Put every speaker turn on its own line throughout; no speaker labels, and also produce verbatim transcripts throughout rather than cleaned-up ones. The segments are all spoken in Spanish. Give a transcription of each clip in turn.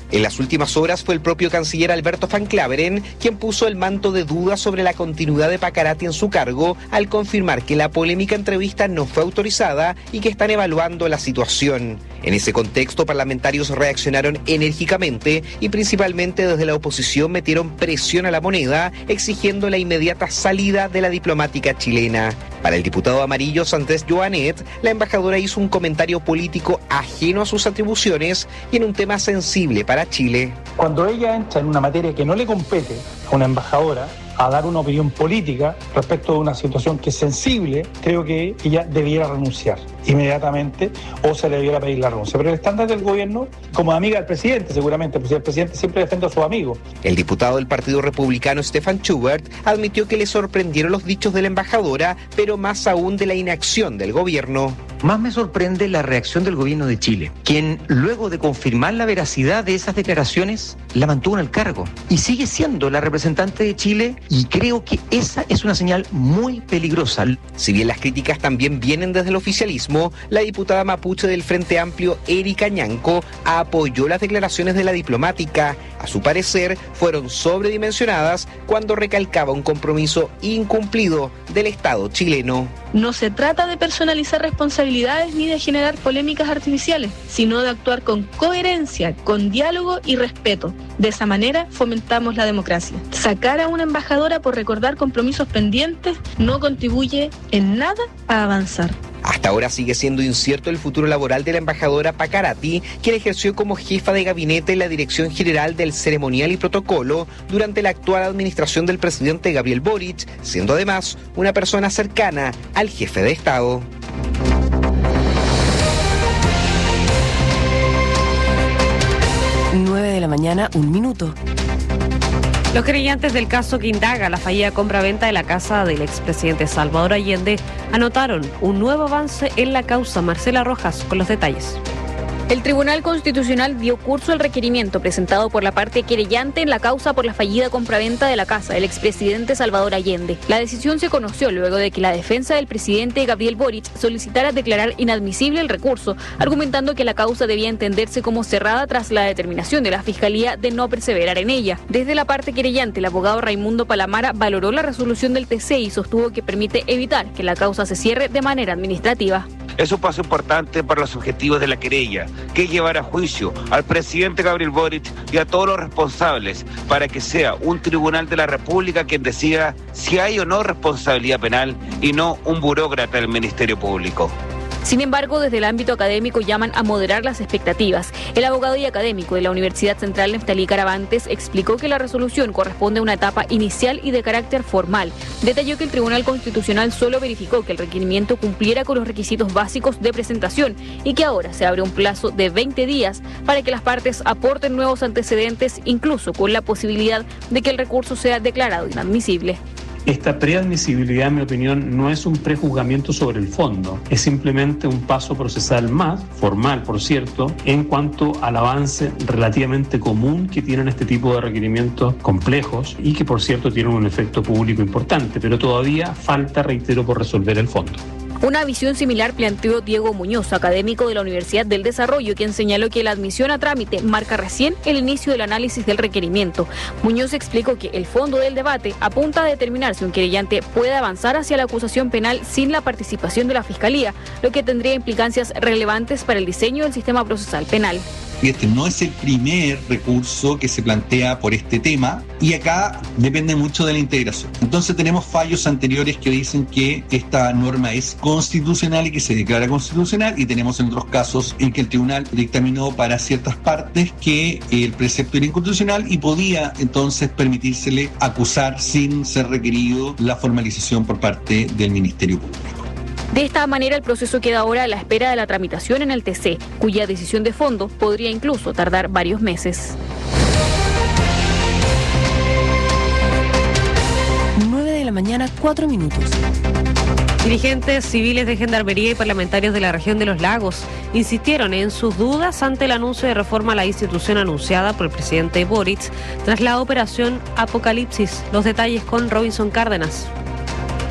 En las últimas horas fue el propio canciller Alberto Van Claveren quien puso el manto de duda sobre la continuidad de Paccarati en su cargo al confirmar que la polémica entrevista no fue autorizada y que están evaluando la situación. En ese contexto, parlamentarios reaccionaron enérgicamente y principalmente desde la oposición metieron presión a la moneda, exigiendo la inmediata salida de la diplomática chilena. Para el diputado amarillo Santés Joanet, la embajadora hizo un comentario político ajeno a sus atribuciones y en un tema sensible para Chile.
Cuando ella entra en una materia que no le compete a una embajadora, a dar una opinión política respecto de una situación que es sensible, creo que ella debiera renunciar inmediatamente o se le debiera pedir la renuncia. Pero el estándar del gobierno, como amiga del presidente seguramente, pues el presidente siempre defiende a sus amigos.
El diputado del Partido Republicano Stefan Schubert admitió que le sorprendieron los dichos de la embajadora, pero más aún de la inacción del gobierno.
Más me sorprende la reacción del gobierno de Chile, quien luego de confirmar la veracidad de esas declaraciones, la mantuvo en el cargo y sigue siendo la representante de Chile, y creo que esa es una señal muy peligrosa.
Si bien las críticas también vienen desde el oficialismo, la diputada mapuche del Frente Amplio, Erika Ñanco, apoyó las declaraciones de la diplomática. A su parecer, fueron sobredimensionadas cuando recalcaba un compromiso incumplido del Estado chileno.
No se trata de personalizar responsabilidades ni de generar polémicas artificiales, sino de actuar con coherencia, con diálogo y respeto. De esa manera fomentamos la democracia. Sacar a una embajadora por recordar compromisos pendientes no contribuye en nada a avanzar.
Hasta ahora sigue siendo incierto el futuro laboral de la embajadora Paccarati, quien ejerció como jefa de gabinete en la Dirección General del Ceremonial y Protocolo durante la actual administración del presidente Gabriel Boric, siendo además una persona cercana al jefe de Estado.
nueve de la mañana, un minuto.
Los creyentes del caso que indaga la fallida compra-venta de la casa del expresidente Salvador Allende anotaron un nuevo avance en la causa. Marcela Rojas con los detalles.
El Tribunal Constitucional dio curso al requerimiento presentado por la parte querellante en la causa por la fallida compraventa de la casa del expresidente Salvador Allende. La decisión se conoció luego de que la defensa del presidente Gabriel Boric solicitara declarar inadmisible el recurso, argumentando que la causa debía entenderse como cerrada tras la determinación de la Fiscalía de no perseverar en ella. Desde la parte querellante, el abogado Raimundo Palamara valoró la resolución del T C y sostuvo que permite evitar que la causa se cierre de manera administrativa.
Es un paso importante para los objetivos de la querella, que es llevar a juicio al presidente Gabriel Boric y a todos los responsables para que sea un tribunal de la República quien decida si hay o no responsabilidad penal y no un burócrata del Ministerio Público.
Sin embargo, desde el ámbito académico llaman a moderar las expectativas. El abogado y académico de la Universidad Central Neftalí Caravantes explicó que la resolución corresponde a una etapa inicial y de carácter formal. Detalló que el Tribunal Constitucional solo verificó que el requerimiento cumpliera con los requisitos básicos de presentación y que ahora se abre un plazo de veinte días para que las partes aporten nuevos antecedentes, incluso con la posibilidad de que el recurso sea declarado inadmisible.
Esta preadmisibilidad, en mi opinión, no es un prejuzgamiento sobre el fondo, es simplemente un paso procesal más, formal por cierto, en cuanto al avance relativamente común que tienen este tipo de requerimientos complejos y que por cierto tienen un efecto público importante, pero todavía falta, reitero, por resolver el fondo.
Una visión similar planteó Diego Muñoz, académico de la Universidad del Desarrollo, quien señaló que la admisión a trámite marca recién el inicio del análisis del requerimiento. Muñoz explicó que el fondo del debate apunta a determinar si un querellante puede avanzar hacia la acusación penal sin la participación de la Fiscalía, lo que tendría implicancias relevantes para el diseño del sistema procesal penal.
Y este no es el primer recurso que se plantea por este tema y acá depende mucho de la integración. Entonces tenemos fallos anteriores que dicen que esta norma es constitucional y que se declara constitucional, y tenemos en otros casos en que el tribunal dictaminó para ciertas partes que el precepto era inconstitucional y podía entonces permitírsele acusar sin ser requerido la formalización por parte del Ministerio Público.
De esta manera, el proceso queda ahora a la espera de la tramitación en el T C, cuya decisión de fondo podría incluso tardar varios meses.
nueve de la mañana, cuatro minutos.
Dirigentes civiles de Gendarmería y parlamentarios de la región de Los Lagos insistieron en sus dudas ante el anuncio de reforma a la institución anunciada por el presidente Boric tras la operación Apocalipsis. Los detalles con Robinson Cárdenas.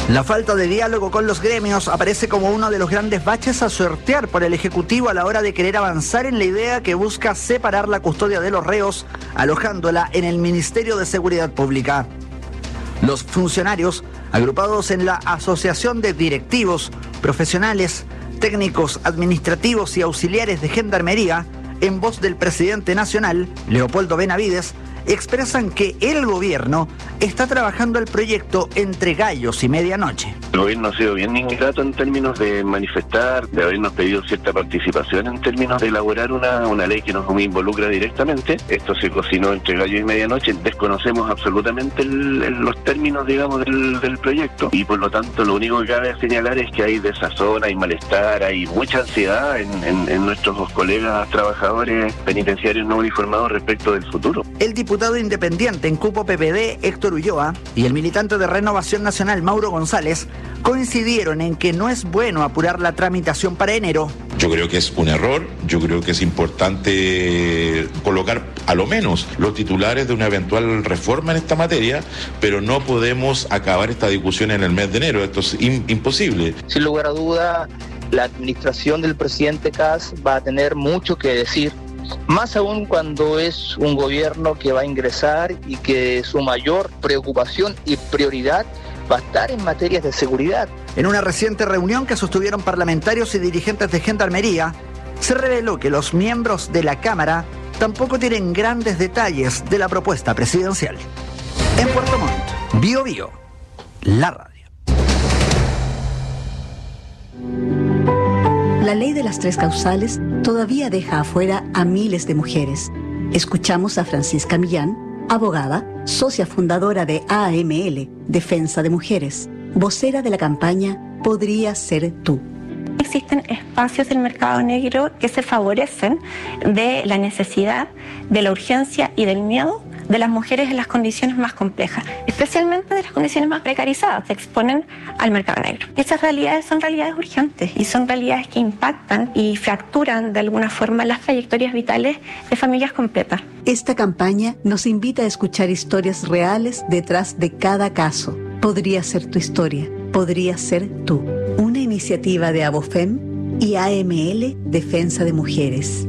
La falta de diálogo con los gremios aparece como uno de los grandes baches a sortear por el Ejecutivo a la hora de querer avanzar en la idea que busca separar la custodia de los reos, alojándola en el Ministerio de Seguridad Pública. Los funcionarios, agrupados en la Asociación de Directivos, Profesionales, Técnicos, Administrativos y Auxiliares de Gendarmería, en voz del presidente nacional, Leopoldo Benavides, expresan que el gobierno está trabajando el proyecto entre gallos y medianoche.
El gobierno ha sido bien ingrato en términos de manifestar, de habernos pedido cierta participación en términos de elaborar una, una ley que nos involucra directamente. Esto se cocinó entre gallos y medianoche, desconocemos absolutamente el, el, los términos, digamos, del, del proyecto, y por lo tanto lo único que cabe señalar es que hay desazón, hay malestar, hay mucha ansiedad en, en, en nuestros colegas trabajadores penitenciarios no uniformados respecto del futuro.
El diputado independiente en cupo P P D, Héctor Ulloa, y el militante de Renovación Nacional, Mauro González, coincidieron en que no es bueno apurar la tramitación para enero.
Yo creo que es un error, yo creo que es importante colocar a lo menos los titulares de una eventual reforma en esta materia, pero no podemos acabar esta discusión en el mes de enero, esto es in- imposible.
Sin lugar a duda, la administración del presidente Kast va a tener mucho que decir, más aún cuando es un gobierno que va a ingresar y que su mayor preocupación y prioridad va a estar en materias de seguridad.
En una reciente reunión que sostuvieron parlamentarios y dirigentes de Gendarmería, se reveló que los miembros de la Cámara tampoco tienen grandes detalles de la propuesta presidencial. En Puerto Montt, Bio Bio, la radio.
La ley de las tres causales todavía deja afuera a miles de mujeres. Escuchamos a Francisca Millán, abogada, socia fundadora de A M L, Defensa de Mujeres, vocera de la campaña Podría Ser Tú.
Existen espacios del mercado negro que se favorecen de la necesidad, de la urgencia y del miedo de las mujeres en las condiciones más complejas, especialmente de las condiciones más precarizadas, se exponen al mercado negro. Esas realidades son realidades urgentes y son realidades que impactan y fracturan de alguna forma las trayectorias vitales de familias completas.
Esta campaña nos invita a escuchar historias reales detrás de cada caso. Podría ser tu historia, podría ser tú. Una iniciativa de Abofem y A M L Defensa de Mujeres.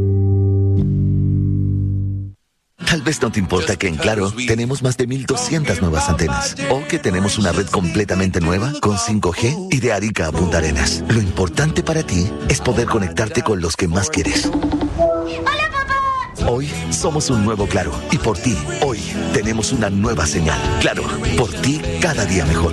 Tal vez no te importa que en Claro tenemos más de mil doscientas nuevas antenas o que tenemos una red completamente nueva con cinco G y de Arica a Punta Arenas. Lo importante para ti es poder conectarte con los que más quieres.
¡Hola, papá!
Hoy somos un nuevo Claro y por ti, hoy tenemos una nueva señal. Claro, por ti cada día mejor.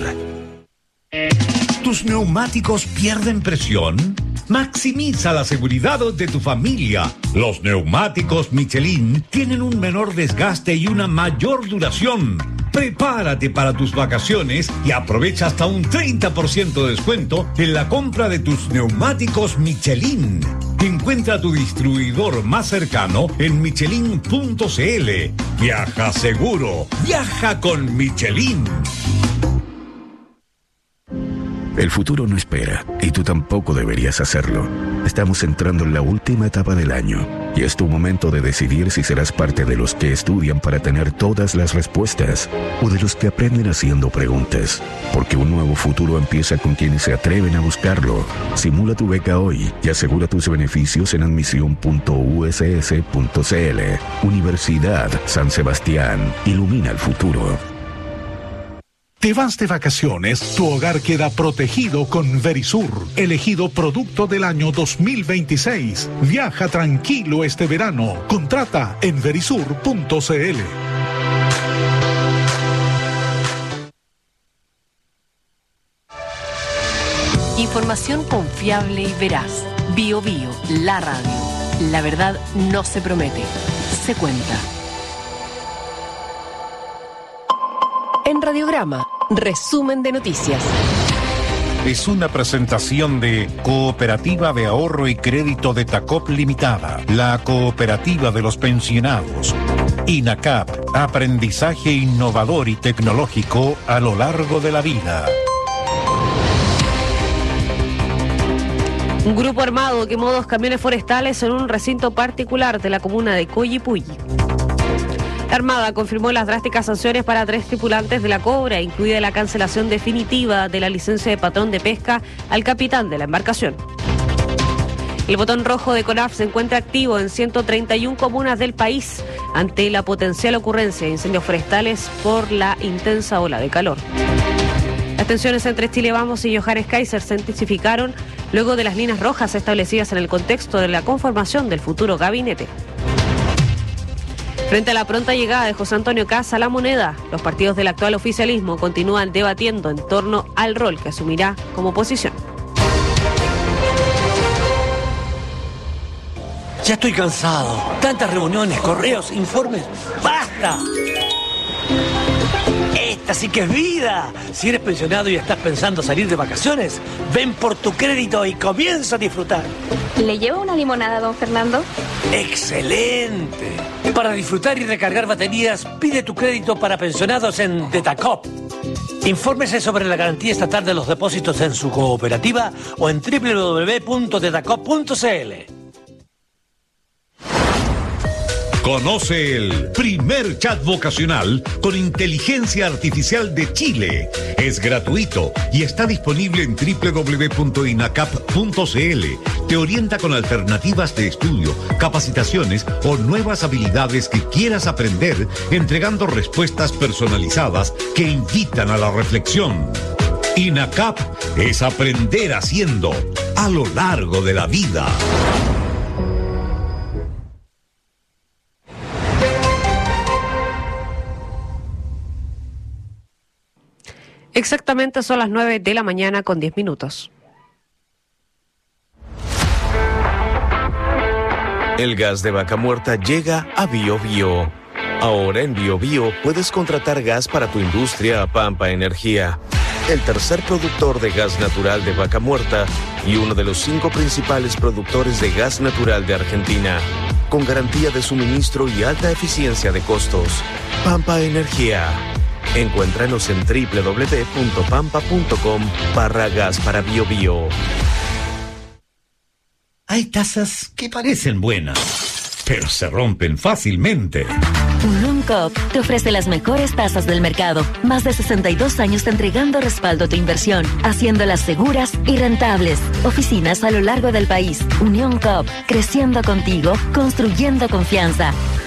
¿Tus neumáticos pierden presión? Maximiza la seguridad de tu familia. Los neumáticos Michelin tienen un menor desgaste y una mayor duración. Prepárate para tus vacaciones y aprovecha hasta un treinta por ciento de descuento en la compra de tus neumáticos Michelin. Encuentra tu distribuidor más cercano en michelin punto c l. Viaja seguro. Viaja con Michelin.
El futuro no espera, y tú tampoco deberías hacerlo. Estamos entrando en la última etapa del año, y es tu momento de decidir si serás parte de los que estudian para tener todas las respuestas, o de los que aprenden haciendo preguntas. Porque un nuevo futuro empieza con quienes se atreven a buscarlo. Simula tu beca hoy y asegura tus beneficios en admisión punto u s s punto c l. Universidad San Sebastián. Ilumina el futuro.
Te vas de vacaciones, tu hogar queda protegido con Verisur, elegido producto del año dos mil veintiséis. Viaja tranquilo este verano. Contrata en verisur punto c l.
Información confiable y veraz. Bio Bio, la radio. La verdad no se promete, se cuenta. En Radiograma, resumen de noticias.
Es una presentación de Cooperativa de Ahorro y Crédito de Tacop Limitada, la cooperativa de los pensionados. INACAP, aprendizaje innovador y tecnológico a lo largo de la vida.
Un grupo armado quemó dos camiones forestales en un recinto particular de la comuna de Coyipulli. La Armada confirmó las drásticas sanciones para tres tripulantes de la Cobra, incluida la cancelación definitiva de la licencia de patrón de pesca al capitán de la embarcación. El botón rojo de CONAF se encuentra activo en ciento treinta y una comunas del país ante la potencial ocurrencia de incendios forestales por la intensa ola de calor. Las tensiones entre Chile Vamos y Johannes Kaiser se intensificaron luego de las líneas rojas establecidas en el contexto de la conformación del futuro gabinete. Frente a la pronta llegada de José Antonio Kast a La Moneda, los partidos del actual oficialismo continúan debatiendo en torno al rol que asumirá como oposición.
Ya estoy cansado. Tantas reuniones, correos, informes. ¡Basta! Esta sí que es vida. Si eres pensionado y estás pensando salir de vacaciones, ven por tu crédito y comienza a disfrutar.
¿Le llevo una limonada, don Fernando?
¡Excelente! Para disfrutar y recargar baterías, pide tu crédito para pensionados en Detacop. Infórmese sobre la garantía estatal de los depósitos en su cooperativa o en doble u doble u doble u punto detacop punto c l.
Conoce el primer chat vocacional con inteligencia artificial de Chile. Es gratuito y está disponible en doble u doble u doble u punto inacap punto c l. Te orienta con alternativas de estudio, capacitaciones o nuevas habilidades que quieras aprender, entregando respuestas personalizadas que invitan a la reflexión. INACAP es aprender haciendo a lo largo de la vida.
Exactamente son las nueve de la mañana con diez minutos.
El gas de vaca muerta llega a Bio Bio. Ahora en Bio Bio puedes contratar gas para tu industria a Pampa Energía, el tercer productor de gas natural de vaca muerta y uno de los cinco principales productores de gas natural de Argentina, con garantía de suministro y alta eficiencia de costos. Pampa Energía. Encuéntranos en doble u doble u doble u punto pampa punto com barra gas para Bio Bio.
Hay tazas que parecen buenas, pero se rompen fácilmente.
Unión Coop te ofrece las mejores tasas del mercado. Más de sesenta y dos años entregando respaldo a tu inversión, haciéndolas seguras y rentables. Oficinas a lo largo del país. Unión Coop, creciendo contigo, construyendo confianza.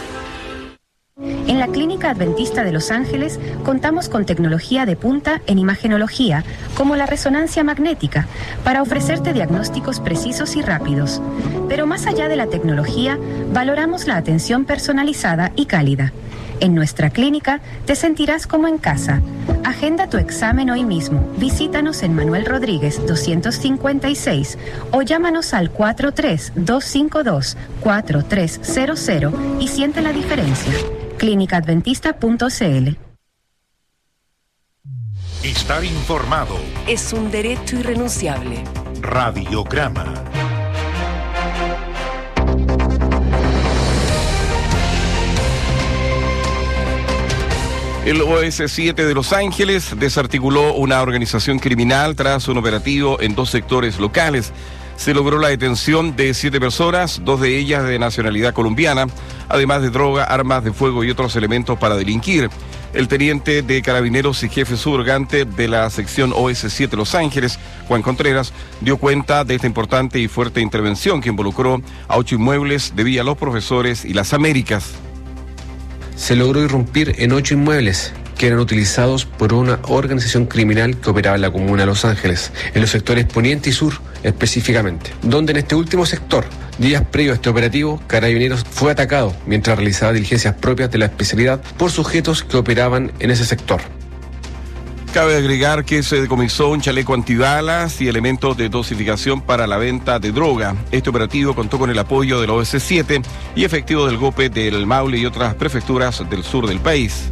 En la Clínica Adventista de Los Ángeles contamos con tecnología de punta en imagenología, como la resonancia magnética, para ofrecerte diagnósticos precisos y rápidos. Pero más allá de la tecnología, valoramos la atención personalizada y cálida. En nuestra clínica te sentirás como en casa. Agenda tu examen hoy mismo. Visítanos en Manuel Rodríguez doscientos cincuenta y seis o llámanos al cuatro tres dos cinco dos cuatro tres cero cero y siente la diferencia. clínica adventista punto c l.
Estar informado
es un derecho irrenunciable.
Radiograma.
El O S siete de Los Ángeles desarticuló una organización criminal tras un operativo en dos sectores locales. Se logró la detención de siete personas, dos de ellas de nacionalidad colombiana, además de droga, armas de fuego y otros elementos para delinquir. El teniente de Carabineros y jefe subrogante de la sección O S siete Los Ángeles, Juan Contreras, dio cuenta de esta importante y fuerte intervención que involucró a ocho inmuebles de Villa Los Profesores y Las Américas.
Se logró irrumpir en ocho inmuebles que eran utilizados por una organización criminal que operaba en la comuna de Los Ángeles, en los sectores Poniente y Sur específicamente, donde en este último sector, días previos a este operativo, Carabineros fue atacado mientras realizaba diligencias propias de la especialidad por sujetos que operaban en ese sector.
Cabe agregar que se decomisó un chaleco antibalas y elementos de dosificación para la venta de droga. Este operativo contó con el apoyo del O S siete y efectivo del GOPE del Maule y otras prefecturas del sur del país.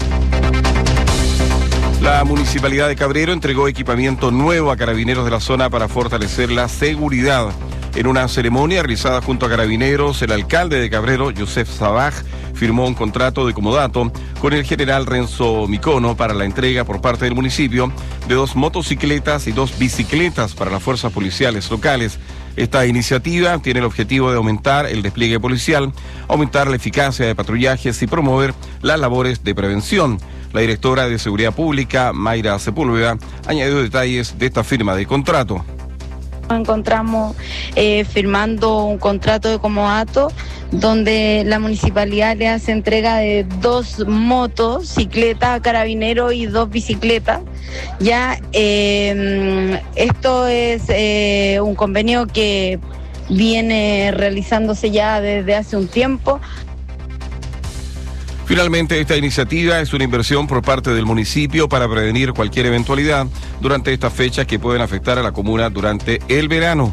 La Municipalidad de Cabrero entregó equipamiento nuevo a carabineros de la zona para fortalecer la seguridad. En una ceremonia realizada junto a Carabineros, el alcalde de Cabrero, Joseph Sabaj, firmó un contrato de comodato con el general Renzo Micono para la entrega por parte del municipio de dos motocicletas y dos bicicletas para las fuerzas policiales locales. Esta iniciativa tiene el objetivo de aumentar el despliegue policial, aumentar la eficacia de patrullajes y promover las labores de prevención. La directora de Seguridad Pública, Mayra Sepúlveda, añadió detalles de esta firma de contrato.
Nos encontramos eh, firmando un contrato de comodato donde la municipalidad le hace entrega de dos motos, cicleta, carabinero y dos bicicletas. Ya eh, esto es eh, un convenio que viene realizándose ya desde hace un tiempo.
Finalmente, esta iniciativa es una inversión por parte del municipio para prevenir cualquier eventualidad durante estas fechas que pueden afectar a la comuna durante el verano.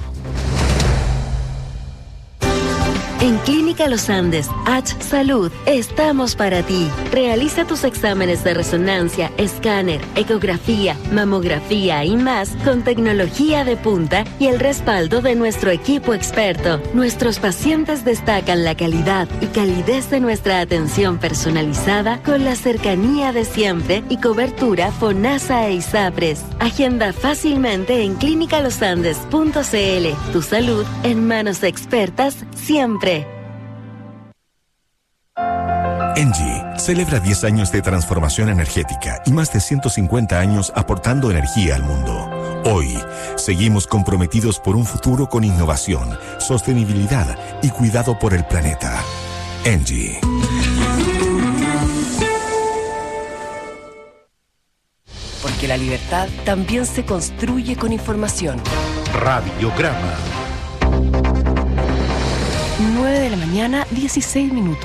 En Clínica Los Andes, H Salud, estamos para ti. Realiza tus exámenes de resonancia, escáner, ecografía, mamografía y más con tecnología de punta y el respaldo de nuestro equipo experto. Nuestros pacientes destacan la calidad y calidez de nuestra atención personalizada con la cercanía de siempre y cobertura FONASA e ISAPRES. Agenda fácilmente en clínica los andes punto c l. Tu salud en manos expertas siempre.
Engie celebra diez años de transformación energética y más de ciento cincuenta años aportando energía al mundo. Hoy, seguimos comprometidos por un futuro con innovación, sostenibilidad y cuidado por el planeta. Engie.
Porque la libertad también se construye con información.
Radiograma.
nueve de la mañana, dieciséis minutos.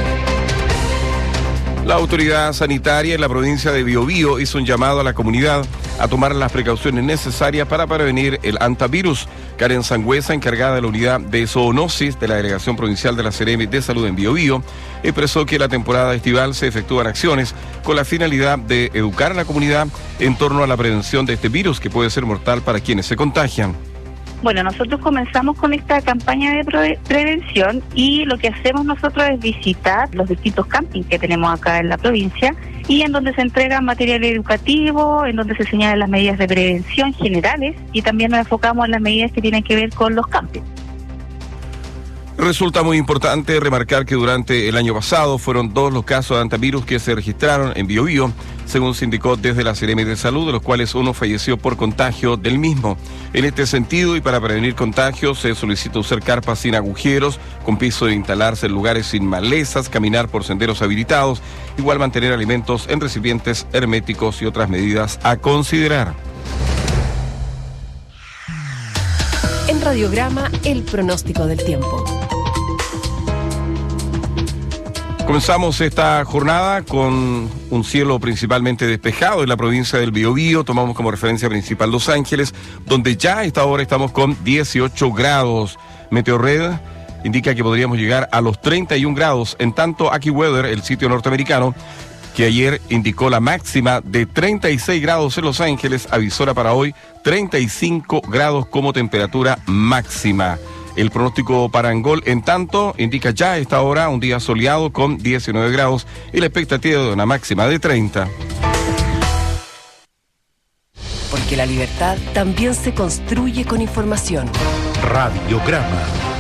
La autoridad sanitaria en la provincia de Biobío hizo un llamado a la comunidad a tomar las precauciones necesarias para prevenir el hantavirus. Karen Sangüesa, encargada de la unidad de zoonosis de la Delegación Provincial de la Seremi de Salud en Biobío, expresó que la temporada estival se efectúan acciones con la finalidad de educar a la comunidad en torno a la prevención de este virus que puede ser mortal para quienes se contagian.
Bueno, nosotros comenzamos con esta campaña de pre- prevención y lo que hacemos nosotros es visitar los distintos campings que tenemos acá en la provincia y en donde se entrega material educativo, en donde se señalan las medidas de prevención generales y también nos enfocamos en las medidas que tienen que ver con los campings.
Resulta muy importante remarcar que durante el año pasado fueron dos los casos de hantavirus que se registraron en Biobío, según se indicó desde la Seremi de Salud, de los cuales uno falleció por contagio del mismo. En este sentido, y para prevenir contagios, se solicita usar carpas sin agujeros, con piso de instalarse en lugares sin malezas, caminar por senderos habilitados, igual mantener alimentos en recipientes herméticos y otras medidas a considerar.
En Radiograma, el pronóstico del tiempo.
Comenzamos esta jornada con un cielo principalmente despejado en la provincia del Biobío. Tomamos como referencia principal Los Ángeles, donde ya a esta hora estamos con dieciocho grados. Meteorred indica que podríamos llegar a los treinta y un grados. En tanto, AccuWeather, el sitio norteamericano, que ayer indicó la máxima de treinta y seis grados en Los Ángeles, avisora para hoy treinta y cinco grados como temperatura máxima. El pronóstico para Angol, en tanto, indica ya a esta hora un día soleado con diecinueve grados y la expectativa de una máxima de treinta.
Porque la libertad también se construye con información.
Radiograma.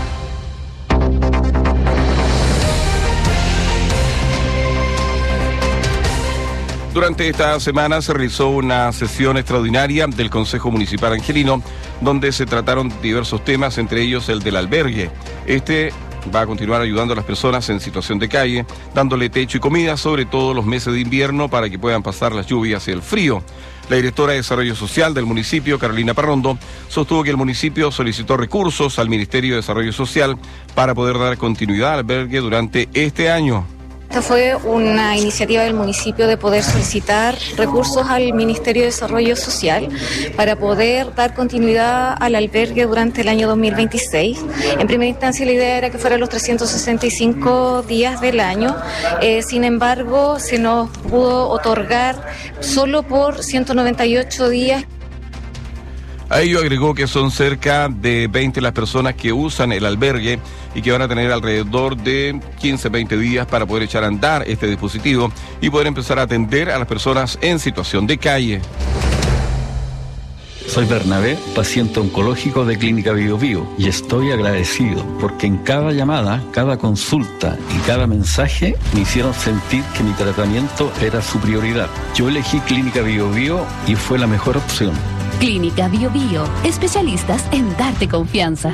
Durante esta semana se realizó una sesión extraordinaria del Consejo Municipal Angelino, donde se trataron diversos temas, entre ellos el del albergue. Este va a continuar ayudando a las personas en situación de calle, dándole techo y comida, sobre todo los meses de invierno, para que puedan pasar las lluvias y el frío. La directora de Desarrollo Social del municipio, Carolina Parrondo, sostuvo que el municipio solicitó recursos al Ministerio de Desarrollo Social para poder dar continuidad al albergue durante este año.
Esta fue una iniciativa del municipio de poder solicitar recursos al Ministerio de Desarrollo Social para poder dar continuidad al albergue durante el año dos mil veintiséis. En primera instancia la idea era que fueran los trescientos sesenta y cinco días del año, eh, sin embargo se nos pudo otorgar solo por ciento noventa y ocho días.
A ello agregó que son cerca de veinte las personas que usan el albergue y que van a tener alrededor de quince a veinte días para poder echar a andar este dispositivo y poder empezar a atender a las personas en situación de calle.
Soy Bernabé, paciente oncológico de Clínica Bio Bio, y estoy agradecido porque en cada llamada, cada consulta y cada mensaje me hicieron sentir que mi tratamiento era su prioridad. Yo elegí Clínica Bio Bio y fue la mejor opción.
Clínica Bio Bio, especialistas en darte confianza.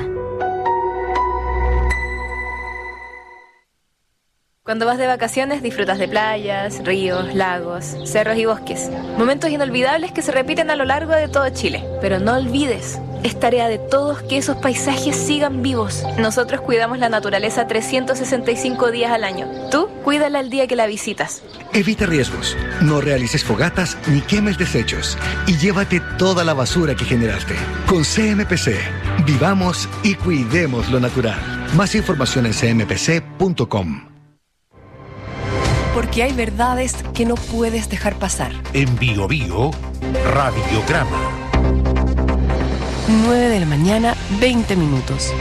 Cuando vas de vacaciones disfrutas de playas, ríos, lagos, cerros y bosques. Momentos inolvidables que se repiten a lo largo de todo Chile. Pero no olvides, es tarea de todos que esos paisajes sigan vivos. Nosotros cuidamos la naturaleza trescientos sesenta y cinco días al año. Tú, cuídala el día que la visitas.
Evita riesgos, no realices fogatas ni quemes desechos y llévate toda la basura que generaste. Con C M P C, vivamos y cuidemos lo natural. Más información en c m p c punto com.
Porque hay verdades que no puedes dejar pasar.
En Bio Bio, Radiograma.
nueve de la mañana, veinte minutos.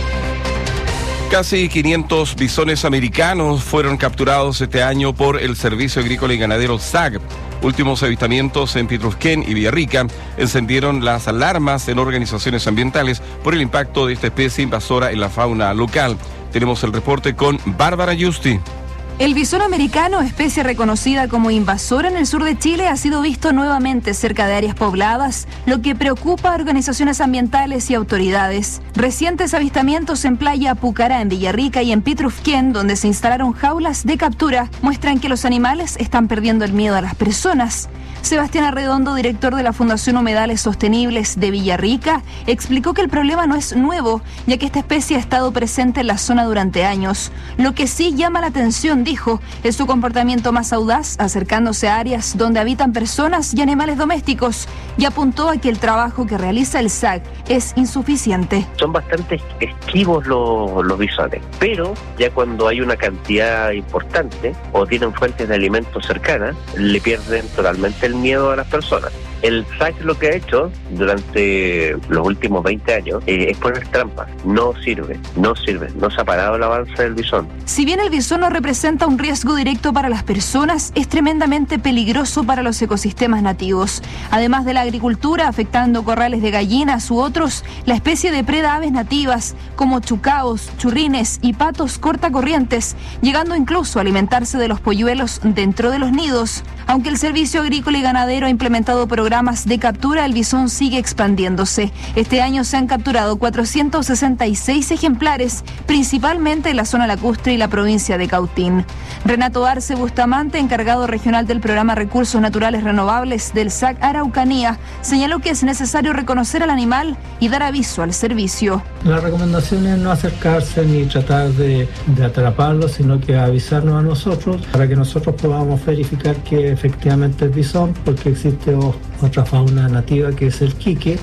Casi quinientos bisones americanos fueron capturados este año por el Servicio Agrícola y Ganadero S A G. Últimos avistamientos en Pitrufquén y Villarrica encendieron las alarmas en organizaciones ambientales por el impacto de esta especie invasora en la fauna local. Tenemos el reporte con Bárbara Justi.
El bisón americano, especie reconocida como invasora en el sur de Chile, ha sido visto nuevamente cerca de áreas pobladas, lo que preocupa a organizaciones ambientales y autoridades. Recientes avistamientos en Playa Pucará, en Villarrica y en Pitrufquén, donde se instalaron jaulas de captura, muestran que los animales están perdiendo el miedo a las personas. Sebastián Arredondo, director de la Fundación Humedales Sostenibles de Villarrica, explicó que el problema no es nuevo, ya que esta especie ha estado presente en la zona durante años. Lo que sí llama la atención, dijo, es su comportamiento más audaz, acercándose a áreas donde habitan personas y animales domésticos, y apuntó a que el trabajo que realiza el S A C es insuficiente.
Son bastante esquivos los, los bisones, pero ya cuando hay una cantidad importante o tienen fuentes de alimentos cercanas, le pierden totalmente el miedo a las personas. El S A C lo que ha hecho durante los últimos veinte años eh, es poner trampas. No sirve, no sirve, no se ha parado el avance del bisón.
Si bien el bisón no representa un riesgo directo para las personas, es tremendamente peligroso para los ecosistemas nativos. Además de la agricultura, afectando corrales de gallinas u otros, la especie depreda aves nativas como chucaos, churrines y patos cortacorrientes, llegando incluso a alimentarse de los polluelos dentro de los nidos. Aunque el Servicio Agrícola y Ganadero ha implementado programas de captura, el bisón sigue expandiéndose. Este año se han capturado cuatrocientos sesenta y seis ejemplares, principalmente en la zona lacustre y la provincia de Cautín. Renato Arce Bustamante, encargado regional del programa Recursos Naturales Renovables del S A C Araucanía, señaló que es necesario reconocer al animal y dar aviso al servicio.
La recomendación es no acercarse ni tratar de, de atraparlo, sino que avisarnos a nosotros para que nosotros podamos verificar que efectivamente es bisón, porque existe o, otra fauna nativa que es el quique.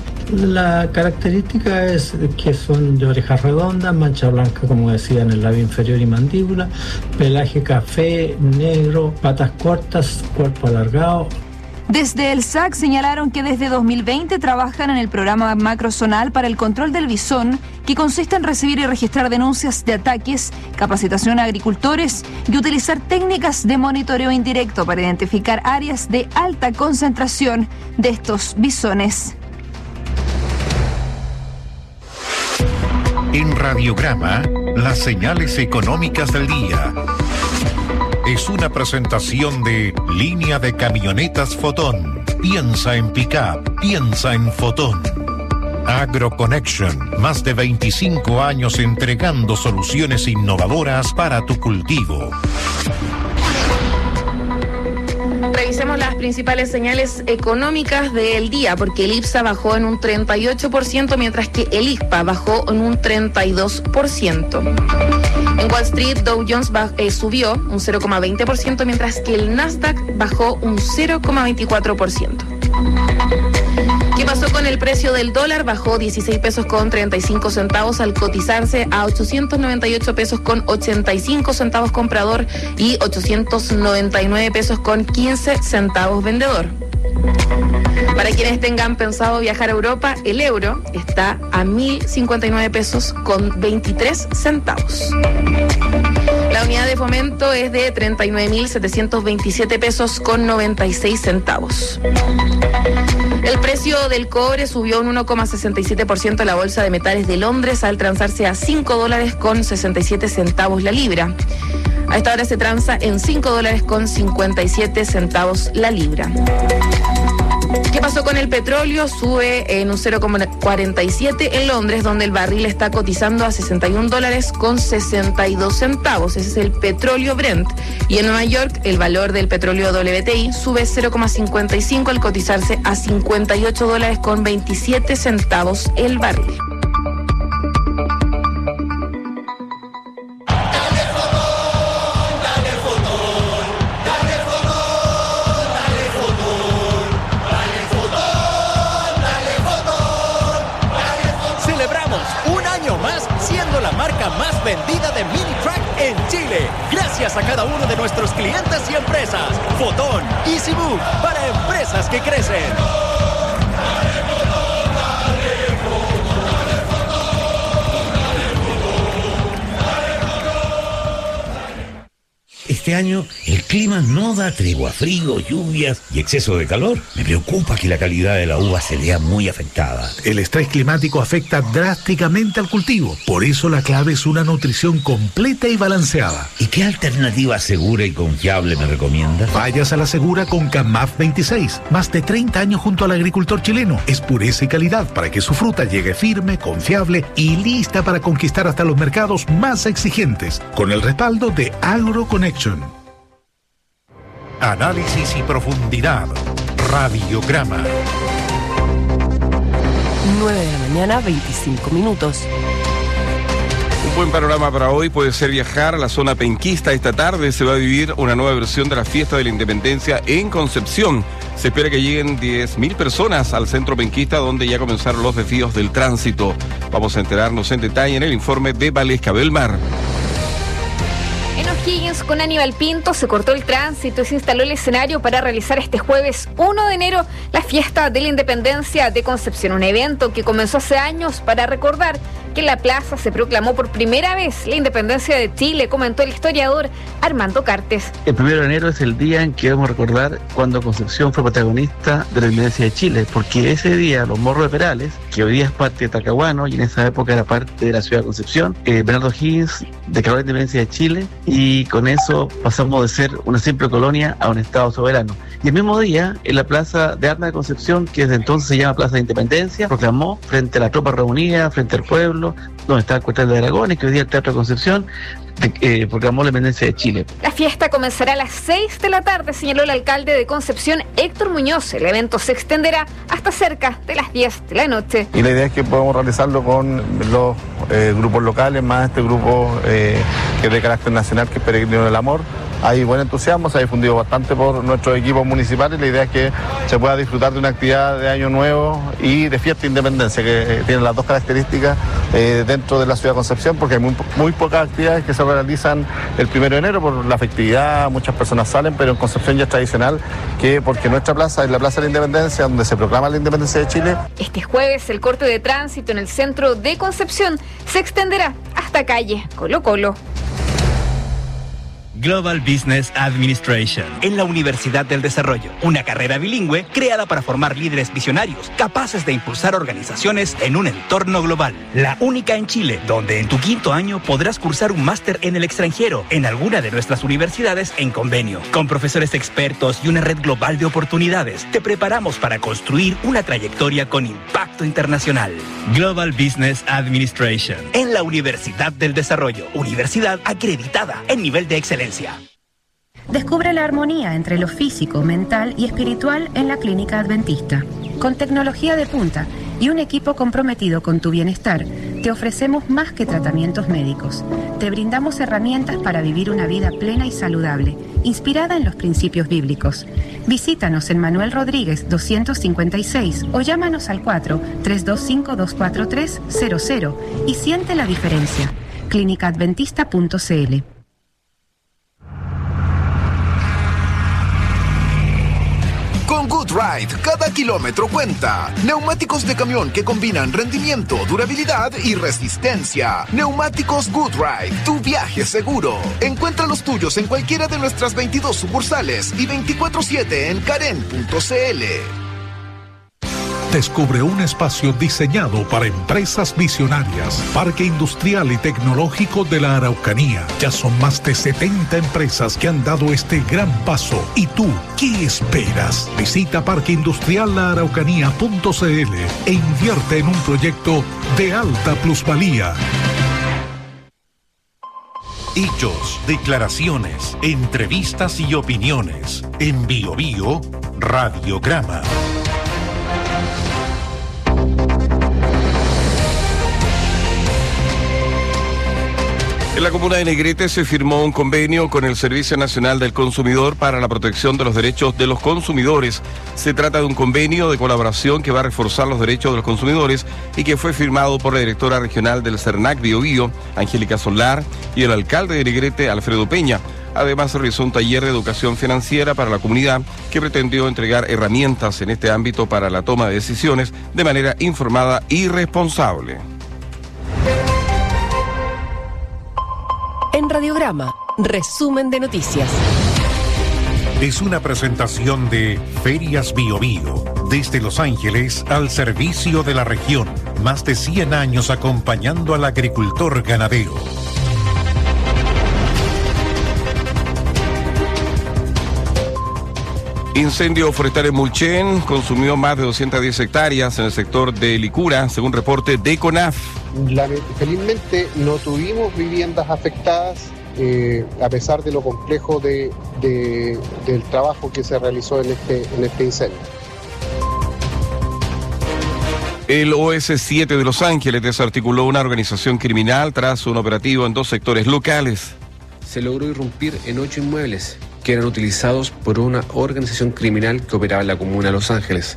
La característica es que son de orejas redondas, mancha blanca, como decía, en el labio inferior y mandíbula, pelaje café, negro, patas cortas, cuerpo alargado.
Desde el S A C señalaron que desde dos mil veinte trabajan en el programa macrozonal para el control del bisón, que consiste en recibir y registrar denuncias de ataques, capacitación a agricultores y utilizar técnicas de monitoreo indirecto para identificar áreas de alta concentración de estos bisones.
En Radiograma, las señales económicas del día. Es una presentación de Línea de Camionetas Fotón. Piensa en pick-up, piensa en Fotón. AgroConnection, más de veinticinco años entregando soluciones innovadoras para tu cultivo.
Revisemos las principales señales económicas del día, porque el IPSA bajó en un treinta y ocho por ciento, mientras que el I S P A bajó en un treinta y dos por ciento. En Wall Street, Dow Jones baj- eh, subió un cero coma veinte por ciento, mientras que el Nasdaq bajó un cero coma veinticuatro por ciento. ¿Qué pasó con el precio del dólar? Bajó dieciséis pesos con treinta y cinco centavos al cotizarse a ochocientos noventa y ocho pesos con ochenta y cinco centavos comprador y ochocientos noventa y nueve pesos con quince centavos vendedor. Para quienes tengan pensado viajar a Europa, el euro está a mil cincuenta y nueve pesos con veintitrés centavos. La unidad de fomento es de treinta y nueve mil setecientos veintisiete pesos con noventa y seis centavos. El precio del cobre subió un uno coma sesenta y siete por ciento en la Bolsa de Metales de Londres al transarse a cinco dólares con sesenta y siete centavos la libra. A esta hora se transa en cinco dólares con cincuenta y siete centavos la libra. ¿Qué pasó con el petróleo? Sube en un cero coma cuarenta y siete en Londres, donde el barril está cotizando a sesenta y un dólares con sesenta y dos centavos. Ese es el petróleo Brent. Y en Nueva York, el valor del petróleo W T I sube cero coma cincuenta y cinco al cotizarse a cincuenta y ocho dólares con veintisiete centavos el barril.
Más vendida de mini track en Chile, gracias a cada uno de nuestros clientes y empresas. Fotón, Easy Move, para empresas que crecen.
Este año el clima no da tregua, frío, lluvias y exceso de calor. Me preocupa que la calidad de la uva se vea muy afectada.
El estrés climático afecta drásticamente al cultivo. Por eso la clave es una nutrición completa y balanceada.
¿Y qué alternativa segura y confiable me recomiendas?
Vayas a la segura con Camaf veintiséis. Más de treinta años junto al agricultor chileno. Es pureza y calidad para que su fruta llegue firme, confiable y lista para conquistar hasta los mercados más exigentes. Con el respaldo de AgroConnection.
Análisis y profundidad. Radiograma.
nueve de la mañana, veinticinco minutos.
Un buen panorama para hoy puede ser viajar a la zona penquista. Esta tarde se va a vivir una nueva versión de la Fiesta de la Independencia en Concepción. Se espera que lleguen diez mil personas al centro penquista, donde ya comenzaron los desvíos del tránsito. Vamos a enterarnos en detalle en el informe de Valesca Belmar.
En O'Higgins, con Aníbal Pinto, se cortó el tránsito y se instaló el escenario para realizar este jueves uno de enero la Fiesta de la Independencia de Concepción, un evento que comenzó hace años para recordar que en la plaza se proclamó por primera vez la independencia de Chile, comentó el historiador Armando Cartes.
El primero de enero es el día en que vamos a recordar cuando Concepción fue protagonista de la independencia de Chile, porque ese día los Morros de Perales, que hoy día es parte de Talcahuano y en esa época era parte de la ciudad de Concepción, eh, Bernardo O'Higgins declaró la independencia de Chile y con eso pasamos de ser una simple colonia a un estado soberano. Y el mismo día, en la Plaza de Armas de Concepción, que desde entonces se llama Plaza de Independencia, proclamó frente a la tropa reunida, frente al pueblo, donde está el cuartel de Dragones, que hoy día el Teatro de Concepción, eh, proclamó la independencia de Chile.
La fiesta comenzará a las seis de la tarde, señaló el alcalde de Concepción, Héctor Muñoz. El evento se extenderá hasta cerca de las diez de la noche.
Y la idea es que podamos realizarlo con los eh, grupos locales, más este grupo eh, que es de carácter nacional, que es Peregrino del Amor. Hay buen entusiasmo, se ha difundido bastante por nuestros equipos municipales. La idea es que se pueda disfrutar de una actividad de Año Nuevo y de Fiesta de Independencia, que eh, tienen las dos características eh, dentro de la ciudad de Concepción, porque hay muy, muy pocas actividades que se realizan el primero de enero por la festividad, muchas personas salen, pero en Concepción ya es tradicional que, porque nuestra plaza es la Plaza de la Independencia, donde se proclama la independencia de Chile.
Este jueves el corte de tránsito en el centro de Concepción se extenderá hasta calle Colo Colo.
Global Business Administration en la Universidad del Desarrollo, una carrera bilingüe creada para formar líderes visionarios capaces de impulsar organizaciones en un entorno global. La única en Chile, donde en tu quinto año podrás cursar un máster en el extranjero en alguna de nuestras universidades en convenio. Con profesores expertos y una red global de oportunidades, te preparamos para construir una trayectoria con impacto internacional. Global Business Administration en la Universidad del Desarrollo, universidad acreditada en nivel de excelencia.
Descubre la armonía entre lo físico, mental y espiritual en la Clínica Adventista. Con tecnología de punta y un equipo comprometido con tu bienestar, te ofrecemos más que tratamientos médicos. Te brindamos herramientas para vivir una vida plena y saludable, inspirada en los principios bíblicos. Visítanos en Manuel Rodríguez doscientos cincuenta y seis o llámanos al cuatro tres dos cinco dos cuatro tres cero cero y siente la diferencia. clínica adventista punto c l.
Con GoodRide, cada kilómetro cuenta. Neumáticos de camión que combinan rendimiento, durabilidad y resistencia. Neumáticos GoodRide, tu viaje seguro. Encuentra los tuyos en cualquiera de nuestras veintidós sucursales y veinticuatro siete en karen punto c l.
Descubre un espacio diseñado para empresas visionarias. Parque Industrial y Tecnológico de la Araucanía. Ya son más de setenta empresas que han dado este gran paso. ¿Y tú, qué esperas? Visita parque industrial la araucanía punto c l e invierte en un proyecto de alta plusvalía.
Hechos, declaraciones, entrevistas y opiniones. En Bio Bio, Radiograma.
En la comuna de Negrete se firmó un convenio con el Servicio Nacional del Consumidor para la protección de los derechos de los consumidores. Se trata de un convenio de colaboración que va a reforzar los derechos de los consumidores y que fue firmado por la directora regional del CERNAC Bio Bio, Angélica Solar, y el alcalde de Negrete, Alfredo Peña. Además, se realizó un taller de educación financiera para la comunidad que pretendió entregar herramientas en este ámbito para la toma de decisiones de manera informada y responsable.
En Radiograma, resumen de noticias.
Es una presentación de Ferias Bio Bio, desde Los Ángeles al servicio de la región. Más de cien años acompañando al agricultor ganadero.
Incendio forestal en Mulchen consumió más de doscientas diez hectáreas en el sector de Licura, según reporte de CONAF.
La, felizmente no tuvimos viviendas afectadas, eh, a pesar de lo complejo de, de, del trabajo que se realizó en este, en este incendio.
El O S siete de Los Ángeles desarticuló una organización criminal tras un operativo en dos sectores locales.
Se logró irrumpir en ocho inmuebles que eran utilizados por una organización criminal que operaba en la comuna de Los Ángeles.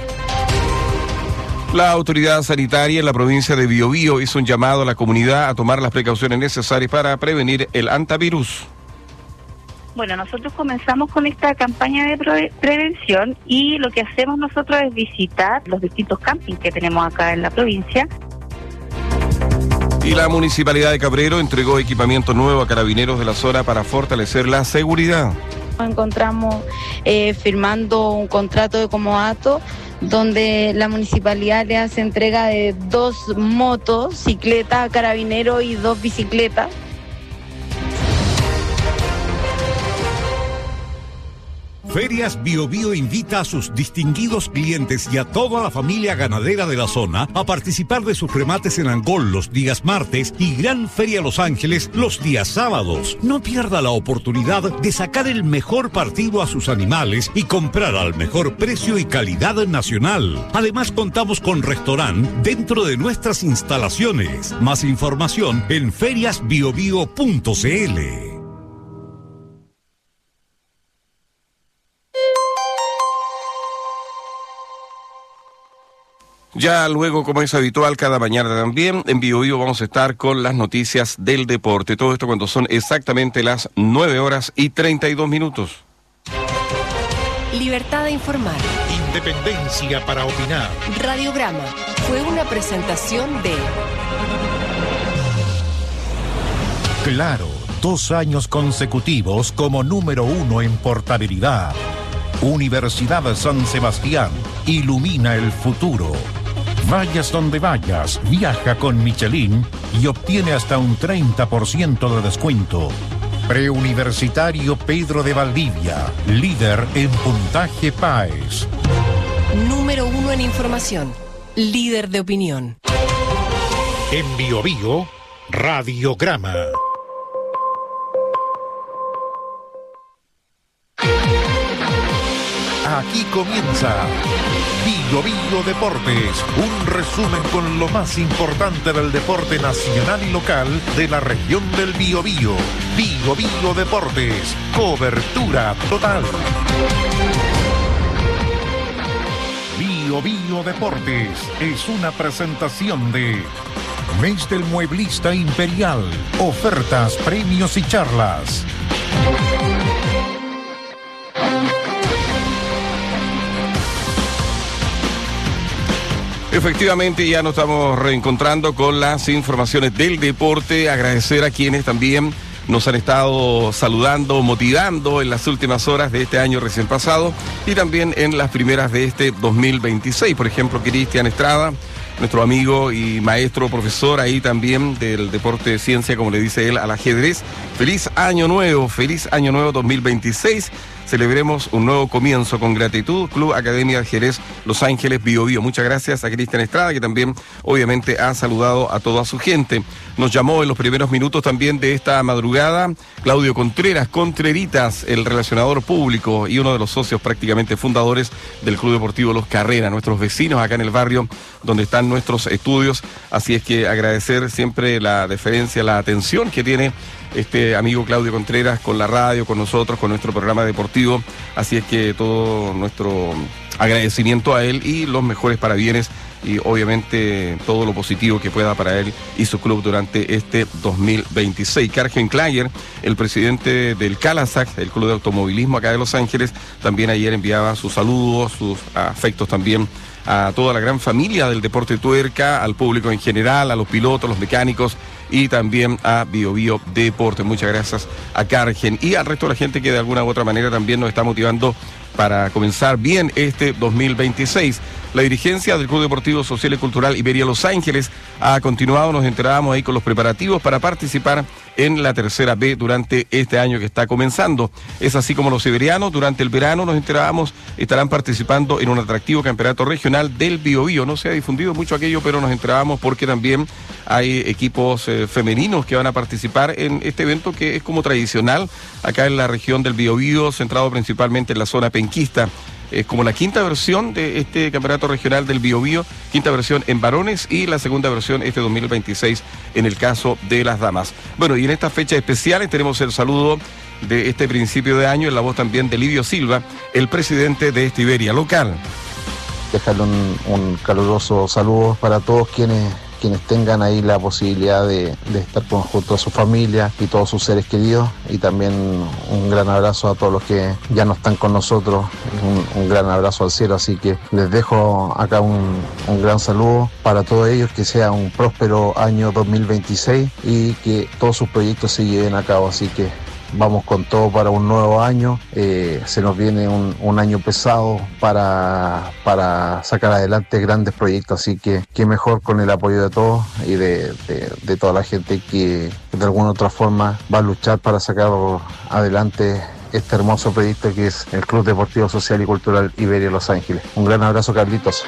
La autoridad sanitaria en la provincia de Biobío hizo un llamado a la comunidad a tomar las precauciones necesarias para prevenir el hantavirus.
Bueno, nosotros comenzamos con esta campaña de pre- prevención y lo que hacemos nosotros es visitar los distintos campings que tenemos acá en la provincia.
Y la Municipalidad de Cabrero entregó equipamiento nuevo a carabineros de la zona para fortalecer la seguridad.
Nos encontramos eh, firmando un contrato de comodato donde la municipalidad le hace entrega de dos motos, cicleta a carabineros y dos bicicletas.
Ferias Bio Bio invita a sus distinguidos clientes y a toda la familia ganadera de la zona a participar de sus remates en Angol los días martes y Gran Feria Los Ángeles los días sábados. No pierda la oportunidad de sacar el mejor partido a sus animales y comprar al mejor precio y calidad nacional. Además, contamos con restaurante dentro de nuestras instalaciones. Más información en ferias bio bio punto c l.
Ya luego, como es habitual, cada mañana también, en Bio Bio vamos a estar con las noticias del deporte. Todo esto cuando son exactamente las nueve horas y treinta y dos minutos.
Libertad de informar.
Independencia para opinar.
Radiograma fue una presentación de...
Claro, dos años consecutivos como número uno en portabilidad. Universidad San Sebastián, ilumina el futuro. Vayas donde vayas, viaja con Michelin y obtiene hasta un treinta por ciento de descuento. Preuniversitario Pedro de Valdivia, líder en puntaje PAES.
Número uno en información, líder de opinión.
En Bio Bio, Radiograma. Aquí comienza Bio Bio Deportes, un resumen con lo más importante del deporte nacional y local de la región del Biobío. Bio Bio Deportes, cobertura total. Bio Bio Deportes es una presentación de Mes del Mueblista Imperial, ofertas, premios y charlas.
Efectivamente, ya nos estamos reencontrando con las informaciones del deporte. Agradecer a quienes también nos han estado saludando, motivando en las últimas horas de este año recién pasado y también en las primeras de este dos mil veintiséis. Por ejemplo, Cristian Estrada, nuestro amigo y maestro, profesor ahí también del deporte de ciencia, como le dice él, al ajedrez. Feliz año nuevo, feliz año nuevo dos mil veintiséis. Celebremos un nuevo comienzo con gratitud. Club Academia de Jerez, Los Ángeles, Bio Bio. Muchas gracias a Cristian Estrada, que también obviamente ha saludado a toda su gente. Nos llamó en los primeros minutos también de esta madrugada Claudio Contreras, Contreritas, el relacionador público y uno de los socios prácticamente fundadores del Club Deportivo Los Carreras, nuestros vecinos acá en el barrio donde están nuestros estudios. Así es que agradecer siempre la deferencia, la atención que tiene este amigo Claudio Contreras con la radio, con nosotros, con nuestro programa deportivo. Así es que todo nuestro agradecimiento a él y los mejores parabienes y obviamente todo lo positivo que pueda para él y su club durante este dos mil veintiséis. Kargen Klager, el presidente del Calasac, el club de automovilismo acá de Los Ángeles, también ayer enviaba sus saludos, sus afectos también a toda la gran familia del deporte tuerca, al público en general, a los pilotos, los mecánicos y también a Bio Bio Deporte. Muchas gracias a Kargen y al resto de la gente que de alguna u otra manera también nos está motivando para comenzar bien este dos mil veintiséis. La dirigencia del Club Deportivo Social y Cultural Iberia Los Ángeles ha continuado, nos enterábamos ahí con los preparativos para participar en la tercera B durante este año que está comenzando. Es así como los iberianos durante el verano, nos enterábamos, estarán participando en un atractivo campeonato regional del Bio Bio. No se ha difundido mucho aquello, pero nos enterábamos porque también hay equipos eh, femeninos que van a participar en este evento que es como tradicional acá en la región del Bio Bio, centrado principalmente en la zona penquista. Es como la quinta versión de este campeonato regional del Bio Bio, quinta versión en varones y la segunda versión este dos mil veintiséis en el caso de las damas. Bueno, y en estas fechas especiales tenemos el saludo de este principio de año en la voz también de Livio Silva, el presidente de esta Iberia local.
Dejarle un, un caluroso saludo para todos quienes quienes tengan ahí la posibilidad de, de estar junto a su familia y todos sus seres queridos, y también un gran abrazo a todos los que ya no están con nosotros, un, un gran abrazo al cielo. Así que les dejo acá un, un gran saludo para todos ellos, que sea un próspero año dos mil veintiséis y que todos sus proyectos se lleven a cabo. Así que vamos con todo para un nuevo año. Eh, se nos viene un, un año pesado para, para sacar adelante grandes proyectos, así que qué mejor con el apoyo de todos y de, de, de toda la gente que de alguna u otra forma va a luchar para sacar adelante este hermoso proyecto que es el Club Deportivo Social y Cultural Iberia Los Ángeles. Un gran abrazo, Carlitos.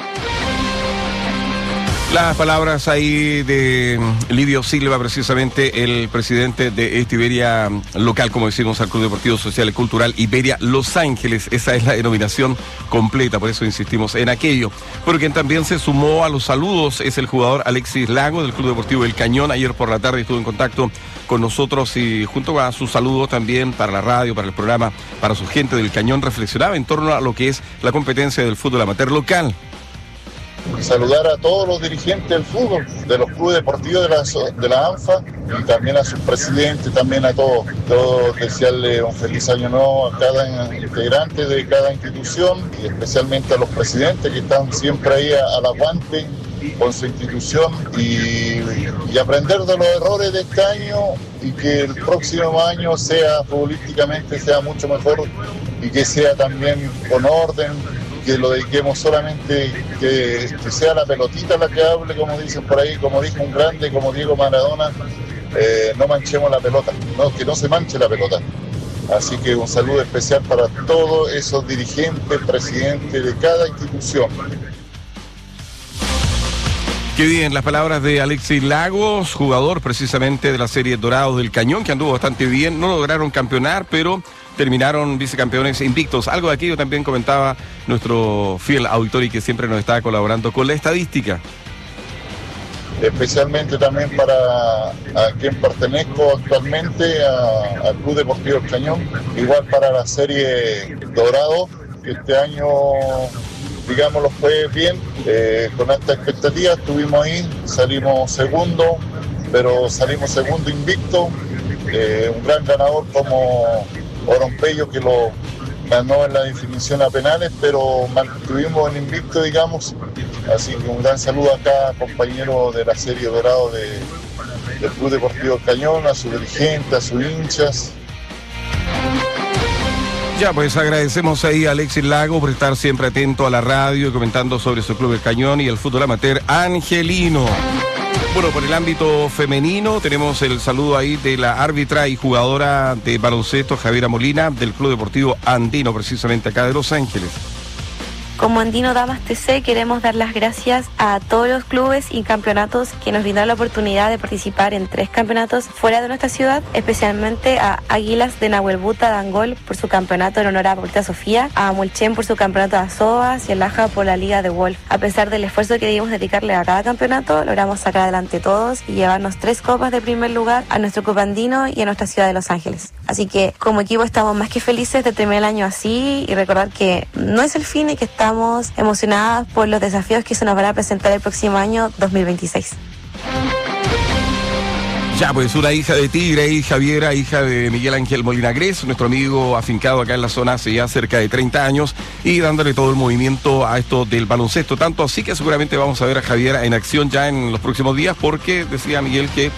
Las palabras ahí de Livio Silva, precisamente el presidente de esta Iberia local, como decimos, al Club Deportivo Social y Cultural Iberia Los Ángeles. Esa es la denominación completa, por eso insistimos en aquello. Pero quien también se sumó a los saludos es el jugador Alexis Lago del Club Deportivo El Cañón. Ayer por la tarde estuvo en contacto con nosotros y junto a sus saludos también para la radio, para el programa, para su gente del Cañón, reflexionaba en torno a lo que es la competencia del fútbol amateur local.
Y saludar a todos los dirigentes del fútbol, de los clubes deportivos de la, de la ANFA, y también a sus presidentes, también a todos. Todos desearle un feliz año nuevo a cada integrante de cada institución y especialmente a los presidentes que están siempre ahí al aguante con su institución y, y aprender de los errores de este año y que el próximo año sea futbolísticamente sea mucho mejor y que sea también con orden, que lo dediquemos solamente, que, que sea la pelotita la que hable, como dicen por ahí, como dijo un grande como Diego Maradona, eh, no manchemos la pelota, no, que no se manche la pelota. Así que un saludo especial para todos esos dirigentes, presidentes de cada institución.
Qué bien, las palabras de Alexis Lagos, jugador precisamente de la serie Dorados del Cañón, que anduvo bastante bien, no lograron campeonar, pero terminaron vicecampeones invictos. Algo de aquello también comentaba nuestro fiel auditor y que siempre nos está colaborando con la estadística.
Especialmente también para a quien pertenezco actualmente, a, al Club Deportivo El Cañón, igual para la serie Dorado, que este año, digámoslo, fue bien, eh, con alta expectativa, estuvimos ahí, salimos segundo, pero salimos segundo invicto, eh, un gran ganador como Orompello, que lo ganó en la definición a penales, pero mantuvimos el invicto, digamos. Así que un gran saludo acá, compañero de la serie Dorado de, del Club Deportivo Cañón, a sus dirigentes, a sus hinchas.
Ya, pues agradecemos ahí a Alexis Lago por estar siempre atento a la radio y comentando sobre su Club El Cañón y el fútbol amateur angelino. Bueno, por el ámbito femenino tenemos el saludo ahí de la árbitra y jugadora de baloncesto Javiera Molina del Club Deportivo Andino, precisamente acá de Los Ángeles.
Como Andino Damas T C queremos dar las gracias a todos los clubes y campeonatos que nos brindaron la oportunidad de participar en tres campeonatos fuera de nuestra ciudad, especialmente a Águilas de Nahuelbuta de Angol por su campeonato en honor a Paulita Sofía, a Mulchen por su campeonato de Azobas y a Laja por la Liga de Wolf. A pesar del esfuerzo que debimos dedicarle a cada campeonato, logramos sacar adelante todos y llevarnos tres copas de primer lugar a nuestro club andino y a nuestra ciudad de Los Ángeles. Así que como equipo estamos más que felices de terminar el año así y recordar que no es el fin y que estamos Estamos emocionadas por los desafíos que se nos van a presentar el próximo año dos mil veintiséis.
Ya, pues una hija de Tigre y Javiera, hija de Miguel Ángel Molina Gres, nuestro amigo afincado acá en la zona hace ya cerca de treinta años y dándole todo el movimiento a esto del baloncesto. Tanto así que seguramente vamos a ver a Javiera en acción ya en los próximos días porque decía Miguel que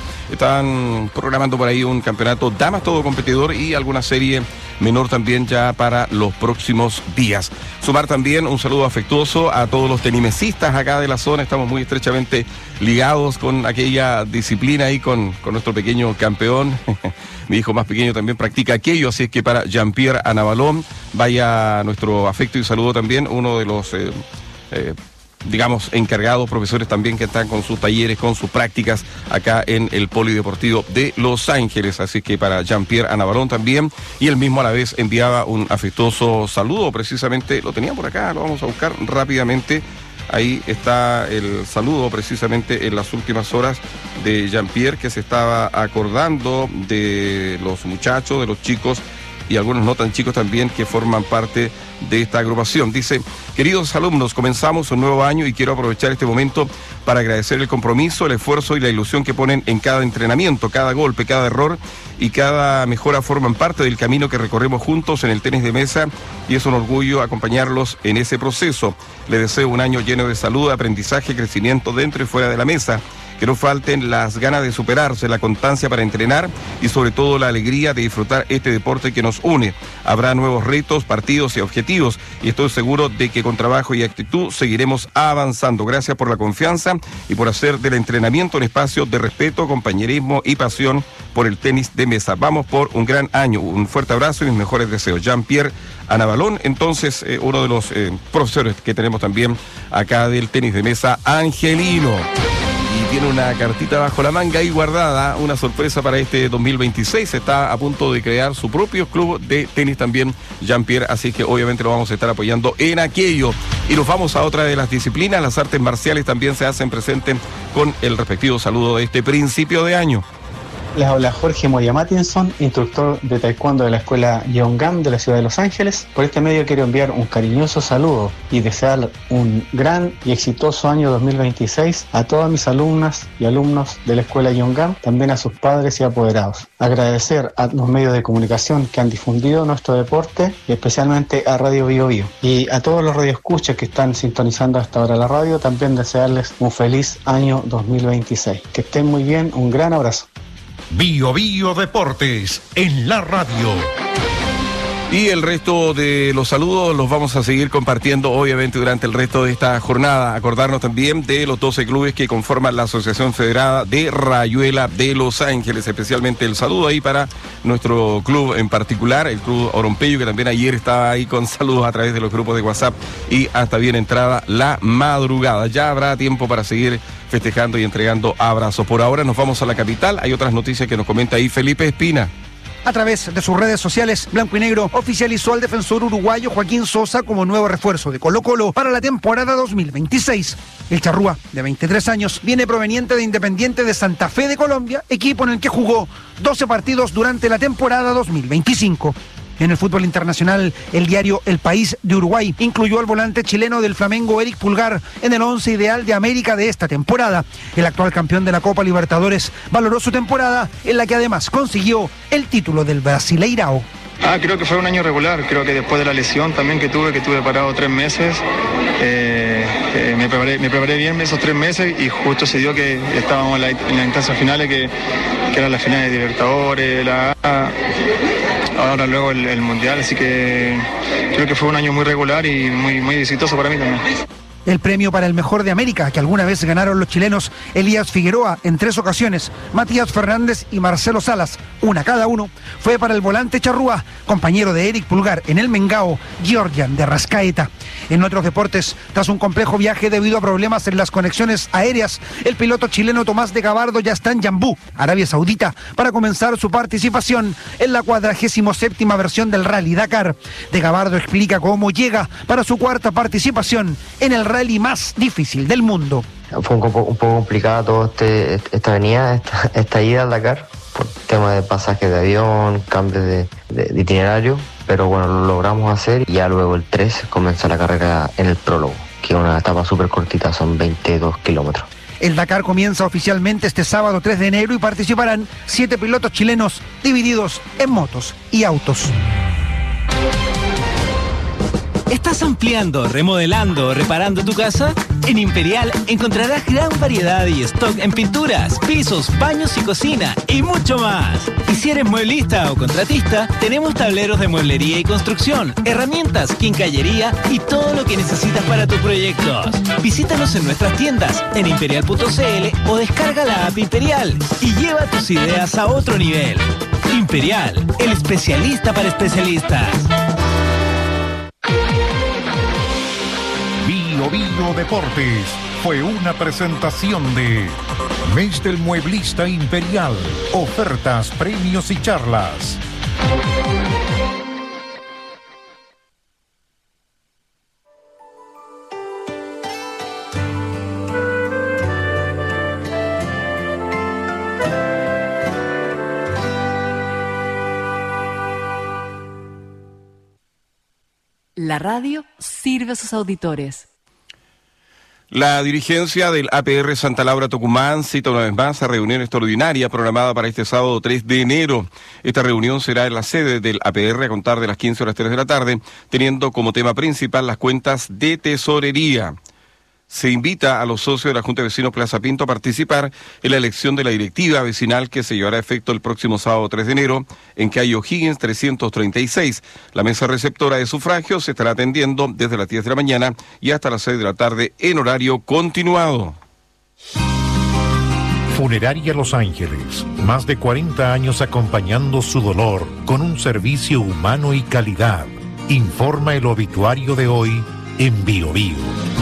están programando por ahí un campeonato damas todo competidor y alguna serie menor también ya para los próximos días. Sumar también un saludo afectuoso a todos los tenimesistas acá de la zona. Estamos muy estrechamente ligados con aquella disciplina y con, con nuestro pequeño campeón. Mi hijo más pequeño también practica aquello, así es que para Jean-Pierre Anabalón vaya nuestro afecto y saludo también, uno de los eh, eh, digamos, encargados, profesores también que están con sus talleres, con sus prácticas acá en el Polideportivo de Los Ángeles. Así que para Jean-Pierre Anabalón también, y él mismo a la vez enviaba un afectuoso saludo, precisamente, lo tenía por acá, lo vamos a buscar rápidamente. Ahí está el saludo precisamente en las últimas horas de Jean-Pierre, que se estaba acordando de los muchachos, de los chicos y algunos no tan chicos también que forman parte de esta agrupación. Dice: queridos alumnos, comenzamos un nuevo año y quiero aprovechar este momento para agradecer el compromiso, el esfuerzo y la ilusión que ponen en cada entrenamiento. Cada golpe, cada error y cada mejora forman parte del camino que recorremos juntos en el tenis de mesa y es un orgullo acompañarlos en ese proceso. Les deseo un año lleno de salud, aprendizaje, crecimiento dentro y fuera de la mesa. Que no falten las ganas de superarse, la constancia para entrenar y sobre todo la alegría de disfrutar este deporte que nos une. Habrá nuevos retos, partidos y objetivos y estoy seguro de que con trabajo y actitud seguiremos avanzando. Gracias por la confianza y por hacer del entrenamiento un espacio de respeto, compañerismo y pasión por el tenis de mesa. Vamos por un gran año. Un fuerte abrazo y mis mejores deseos. Jean-Pierre Anabalón, entonces eh, uno de los eh, profesores que tenemos también acá del tenis de mesa angelino. Y tiene una cartita bajo la manga ahí guardada, una sorpresa para este dos mil veintiséis. Está a punto de crear su propio club de tenis también, Jean-Pierre, así que obviamente lo vamos a estar apoyando en aquello. Y nos vamos a otra de las disciplinas, las artes marciales también se hacen presentes con el respectivo saludo de este principio de año.
Les habla Jorge Moya Mattinson, instructor de taekwondo de la escuela Yeongam de la ciudad de Los Ángeles. Por este medio quiero enviar un cariñoso saludo y desear un gran y exitoso año dos mil veintiséis a todas mis alumnas y alumnos de la escuela Yeongam, también a sus padres y apoderados. Agradecer a los medios de comunicación que han difundido nuestro deporte y especialmente a Radio Bio Bio. Y a todos los radioescuchas que están sintonizando hasta ahora la radio, también desearles un feliz año dos mil veintiséis. Que estén muy bien, un gran abrazo.
Bio Bio Deportes en la radio.
Y el resto de los saludos los vamos a seguir compartiendo obviamente durante el resto de esta jornada. Acordarnos también de los doce clubes que conforman la Asociación Federada de Rayuela de Los Ángeles. Especialmente el saludo ahí para nuestro club en particular, el Club Orompeyo, que también ayer estaba ahí con saludos a través de los grupos de WhatsApp y hasta bien entrada la madrugada. Ya habrá tiempo para seguir festejando y entregando abrazos. Por ahora nos vamos a la capital. Hay otras noticias que nos comenta ahí Felipe Espina.
A través de sus redes sociales, Blanco y Negro oficializó al defensor uruguayo Joaquín Sosa como nuevo refuerzo de Colo-Colo para la temporada dos mil veintiséis. El charrúa, de veintitrés años, viene proveniente de Independiente de Santa Fe de Colombia, equipo en el que jugó doce partidos durante la temporada dos mil veinticinco. En el fútbol internacional, el diario El País de Uruguay incluyó al volante chileno del Flamengo Eric Pulgar en el once ideal de América de esta temporada. El actual campeón de la Copa Libertadores valoró su temporada, en la que además consiguió el título del Brasileirao.
Ah, creo que fue un año regular, creo que después de la lesión también que tuve, que tuve parado tres meses, eh, eh, me, preparé, me preparé bien esos tres meses y justo se dio que estábamos en, la, en las instancias finales, que, que eran las finales de Libertadores, la A, ahora luego el, el Mundial, así que creo que fue un año muy regular y muy, muy exitoso para mí también.
El premio para el mejor de América, que alguna vez ganaron los chilenos Elías Figueroa en tres ocasiones, Matías Fernández y Marcelo Salas, una cada uno, fue para el volante charrúa, compañero de Eric Pulgar en el Mengao, Georgian de Rascaeta. En otros deportes, tras un complejo viaje debido a problemas en las conexiones aéreas, el piloto chileno Tomás de Gabardo ya está en Yambú, Arabia Saudita, para comenzar su participación en la cuadragésimo séptima versión del Rally Dakar. De Gabardo explica cómo llega para su cuarta participación en el rally más difícil del mundo.
Fue un poco, un poco complicada toda este, esta avenida, esta, esta ida al Dakar, por tema de pasajes de avión, cambios de, de, de itinerario, pero bueno, lo logramos hacer y ya luego el tres comienza la carrera en el prólogo, que es una etapa súper cortita, son veintidós kilómetros.
El Dakar comienza oficialmente este sábado tres de enero y participarán siete pilotos chilenos divididos en motos y autos.
¿Estás ampliando, remodelando o reparando tu casa? En Imperial encontrarás gran variedad y stock en pinturas, pisos, baños y cocina y mucho más. Y si eres mueblista o contratista, tenemos tableros de mueblería y construcción, herramientas, quincallería y todo lo que necesitas para tus proyectos. Visítanos en nuestras tiendas en imperial punto c l o descarga la app Imperial y lleva tus ideas a otro nivel. Imperial, el especialista para especialistas.
Bio Bio Deportes fue una presentación de Mes del Mueblista Imperial. Ofertas, premios y charlas.
La radio sirve a sus auditores.
La dirigencia del A P R Santa Laura Tucumán cita una vez más a reunión extraordinaria programada para este sábado tres de enero. Esta reunión será en la sede del A P R a contar de las quince horas tres de la tarde, teniendo como tema principal las cuentas de tesorería. Se invita a los socios de la Junta de Vecinos Plaza Pinto a participar en la elección de la directiva vecinal que se llevará a efecto el próximo sábado tres de enero en calle O'Higgins trescientos treinta y seis. La mesa receptora de sufragios se estará atendiendo desde las diez de la mañana y hasta las seis de la tarde en horario continuado.
Funeraria Los Ángeles, más de cuarenta años acompañando su dolor con un servicio humano y calidad. Informa el obituario de hoy en Bio Bio.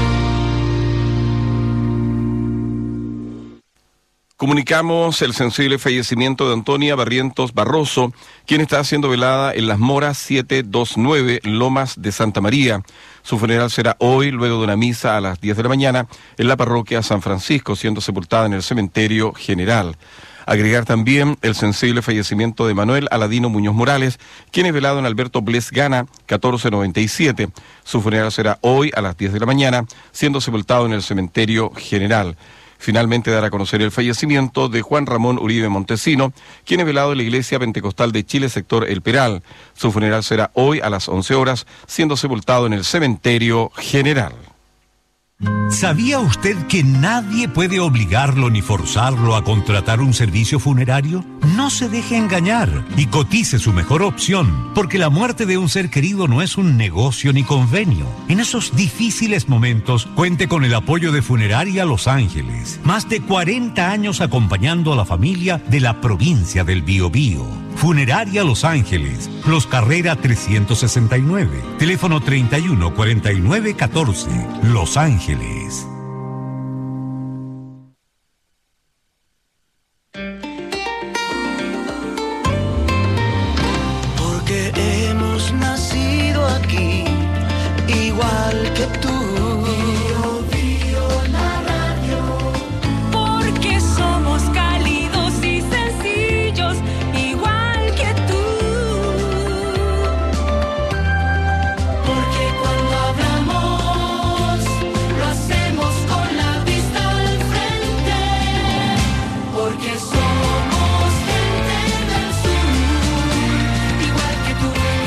Comunicamos el sensible fallecimiento de Antonia Barrientos Barroso, quien está siendo velada en Las Moras setecientos veintinueve, Lomas de Santa María. Su funeral será hoy, luego de una misa a las diez de la mañana, en la parroquia San Francisco, siendo sepultada en el cementerio general. Agregar también el sensible fallecimiento de Manuel Aladino Muñoz Morales, quien es velado en Alberto Bles Gana, catorce noventa y siete. Su funeral será hoy a las diez de la mañana, siendo sepultado en el cementerio general. Finalmente, dar a conocer el fallecimiento de Juan Ramón Uribe Montesino, quien es velado en la Iglesia Pentecostal de Chile, sector El Peral. Su funeral será hoy a las once horas, siendo sepultado en el cementerio general.
¿Sabía usted que nadie puede obligarlo ni forzarlo a contratar un servicio funerario? No se deje engañar y cotice su mejor opción, porque la muerte de un ser querido no es un negocio ni convenio. En esos difíciles momentos, cuente con el apoyo de Funeraria Los Ángeles. Más de cuarenta años acompañando a la familia de la provincia del Biobío. Funeraria Los Ángeles, Los Carrera trescientos sesenta y nueve, teléfono treinta y uno cuarenta y nueve catorce, Los Ángeles.
Porque hemos nacido aquí, igual que tú. Bio, Bio, la radio.
Porque somos cálidos y sencillos, igual que tú.
Porque cuando hablamos, lo hacemos con la vista al frente. Porque somos gente del sur, igual que tú.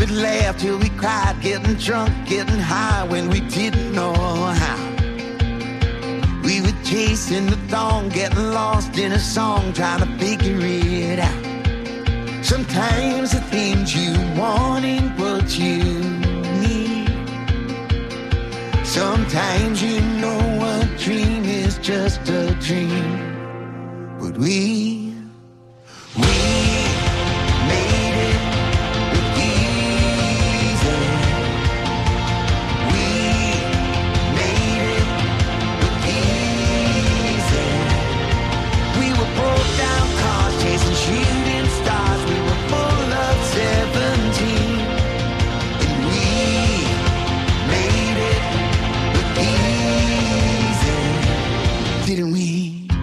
We'd laugh till we cried, getting drunk, getting high when we didn't know how. We were chasing the dawn, getting lost in a song, trying to figure it out. Sometimes the things you want ain't what you need. Sometimes you know a dream is just a dream. But we, we made it look easy. We made it look easy. We were broke down cars, chasing shooting stars. We were full of seventeen. And we made it look easy. Didn't we?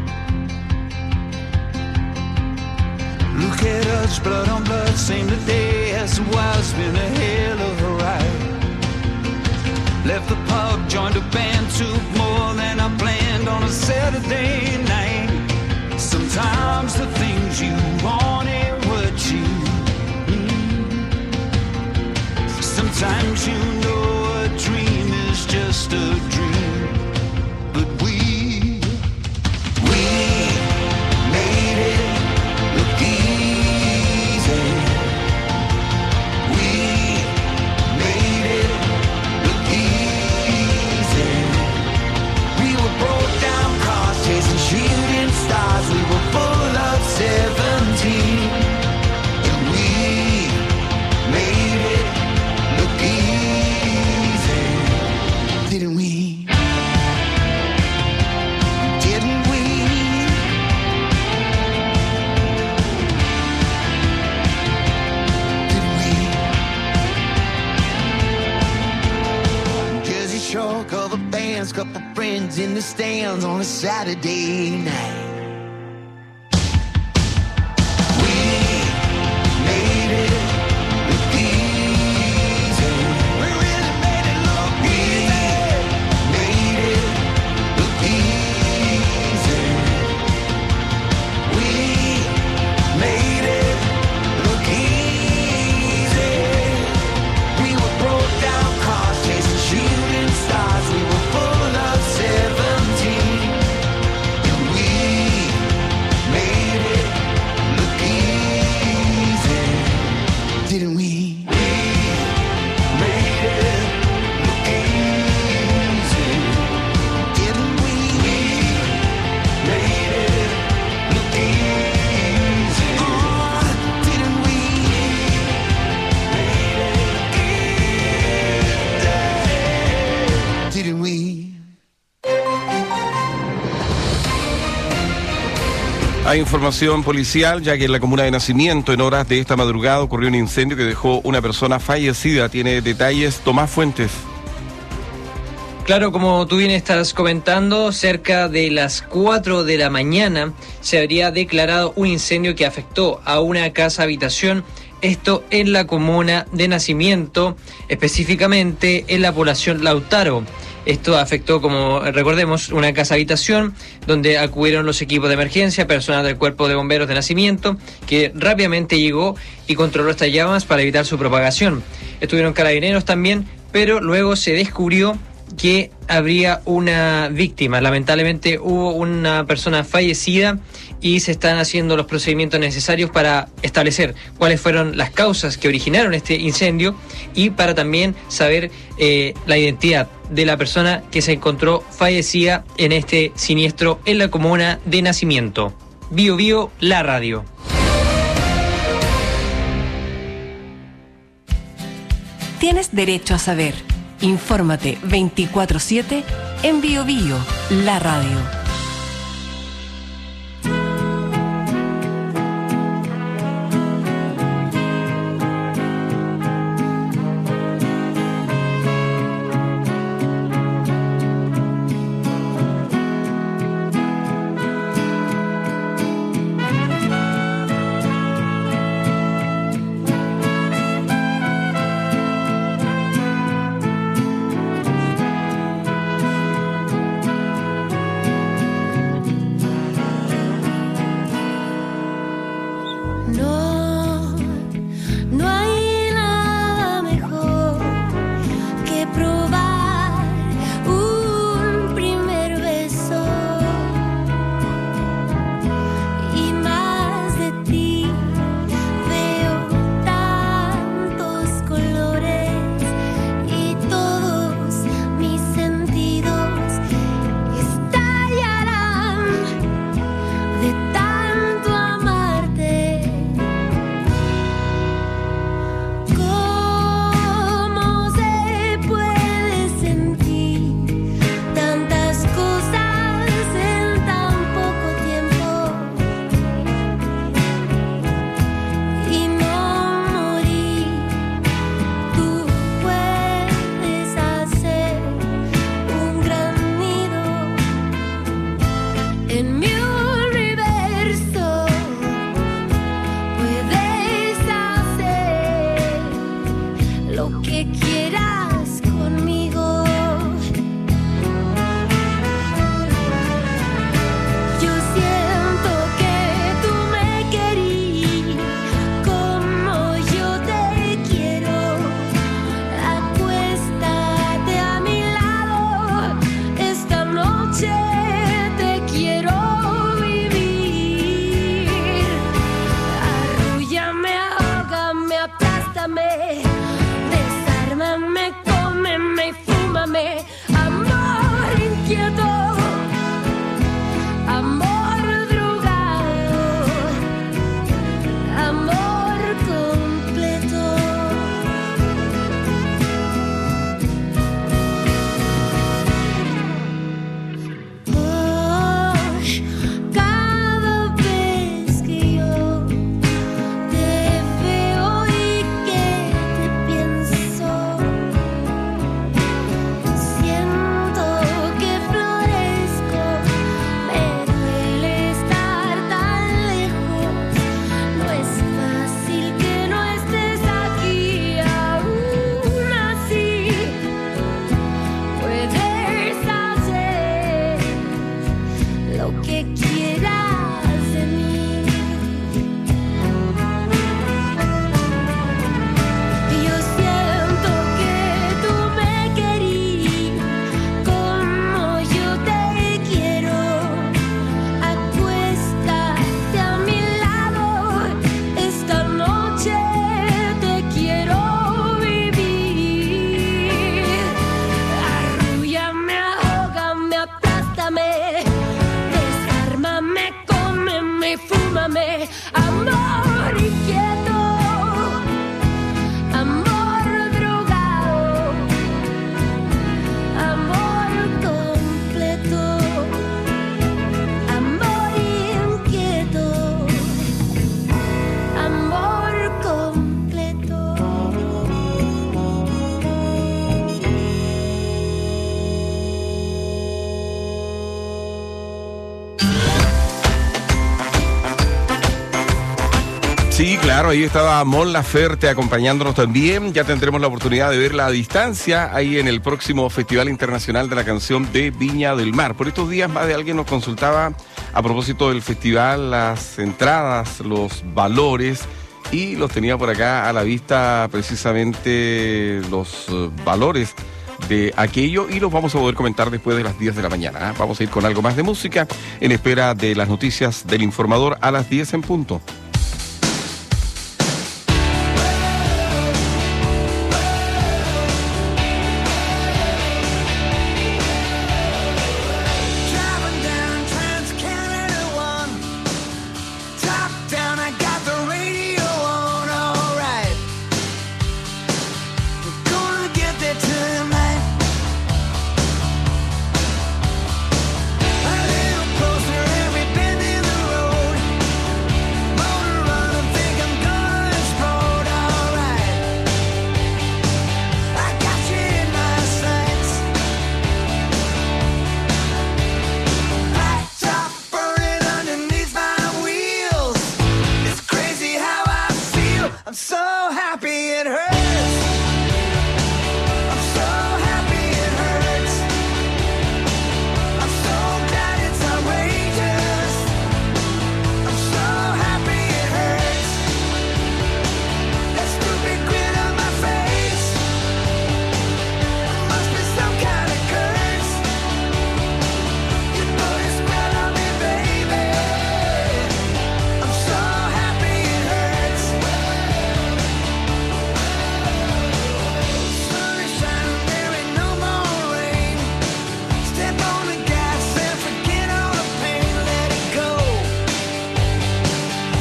Look at us, blood on blood, same today as it was, been a hell of a ride. Left the pub, joined a band, took more than I planned on a Saturday night. Sometimes the things you want ain't what you need. Sometimes you know a dream is just a dream. But we, we made it look easy. We made it look easy. We were broke down cars, chasing shooting stars. We were full of seventeen. And we made it look easy. Didn't we? Didn't we? Jersey Shore, cover bands, couple friends in the stands on a Saturday night. We made it look easy. We really made it look easy. Made it look easy. We made it look easy. We were broke down cars, chasing shooting stars. We were full of seventeen. And we made it look easy. Didn't we? We made it look easy. Didn't we? We made it look easy. Oh, didn't we? Didn't we?
Hay información policial, ya que en la comuna de Nacimiento, en horas de esta madrugada, ocurrió un incendio que dejó una persona fallecida. Tiene detalles Tomás Fuentes.
Claro, como tú bien estás comentando, cerca de las cuatro de la mañana se habría declarado un incendio que afectó a una casa habitación, esto en la comuna de Nacimiento, específicamente en la población Lautaro. Esto afectó, como recordemos, una casa habitación donde acudieron los equipos de emergencia, personal del Cuerpo de Bomberos de Nacimiento, que rápidamente llegó y controló estas llamas para evitar su propagación. Estuvieron carabineros también, pero luego se descubrió que habría una víctima. Lamentablemente hubo una persona fallecida y se están haciendo los procedimientos necesarios para establecer cuáles fueron las causas que originaron este incendio y para también saber eh, la identidad de la persona que se encontró fallecida en este siniestro en la comuna de Nacimiento. Bio Bio, la radio.
Tienes derecho a saber. Infórmate veinticuatro siete en Bio Bio, la radio.
No, no hay nada bésame, amor inquieto, amor drogado, amor completo, amor inquieto, amor completo.
Sí, claro, ahí estaba Mon Laferte acompañándonos también. Ya tendremos la oportunidad de verla a distancia ahí en el próximo Festival Internacional de la Canción de Viña del Mar. Por estos días más de alguien nos consultaba a propósito del festival, las entradas, los valores, y los tenía por acá a la vista precisamente los eh, valores de aquello, y los vamos a poder comentar después de las diez de la mañana. ¿eh? Vamos a ir con algo más de música en espera de las noticias del informador a las diez en punto.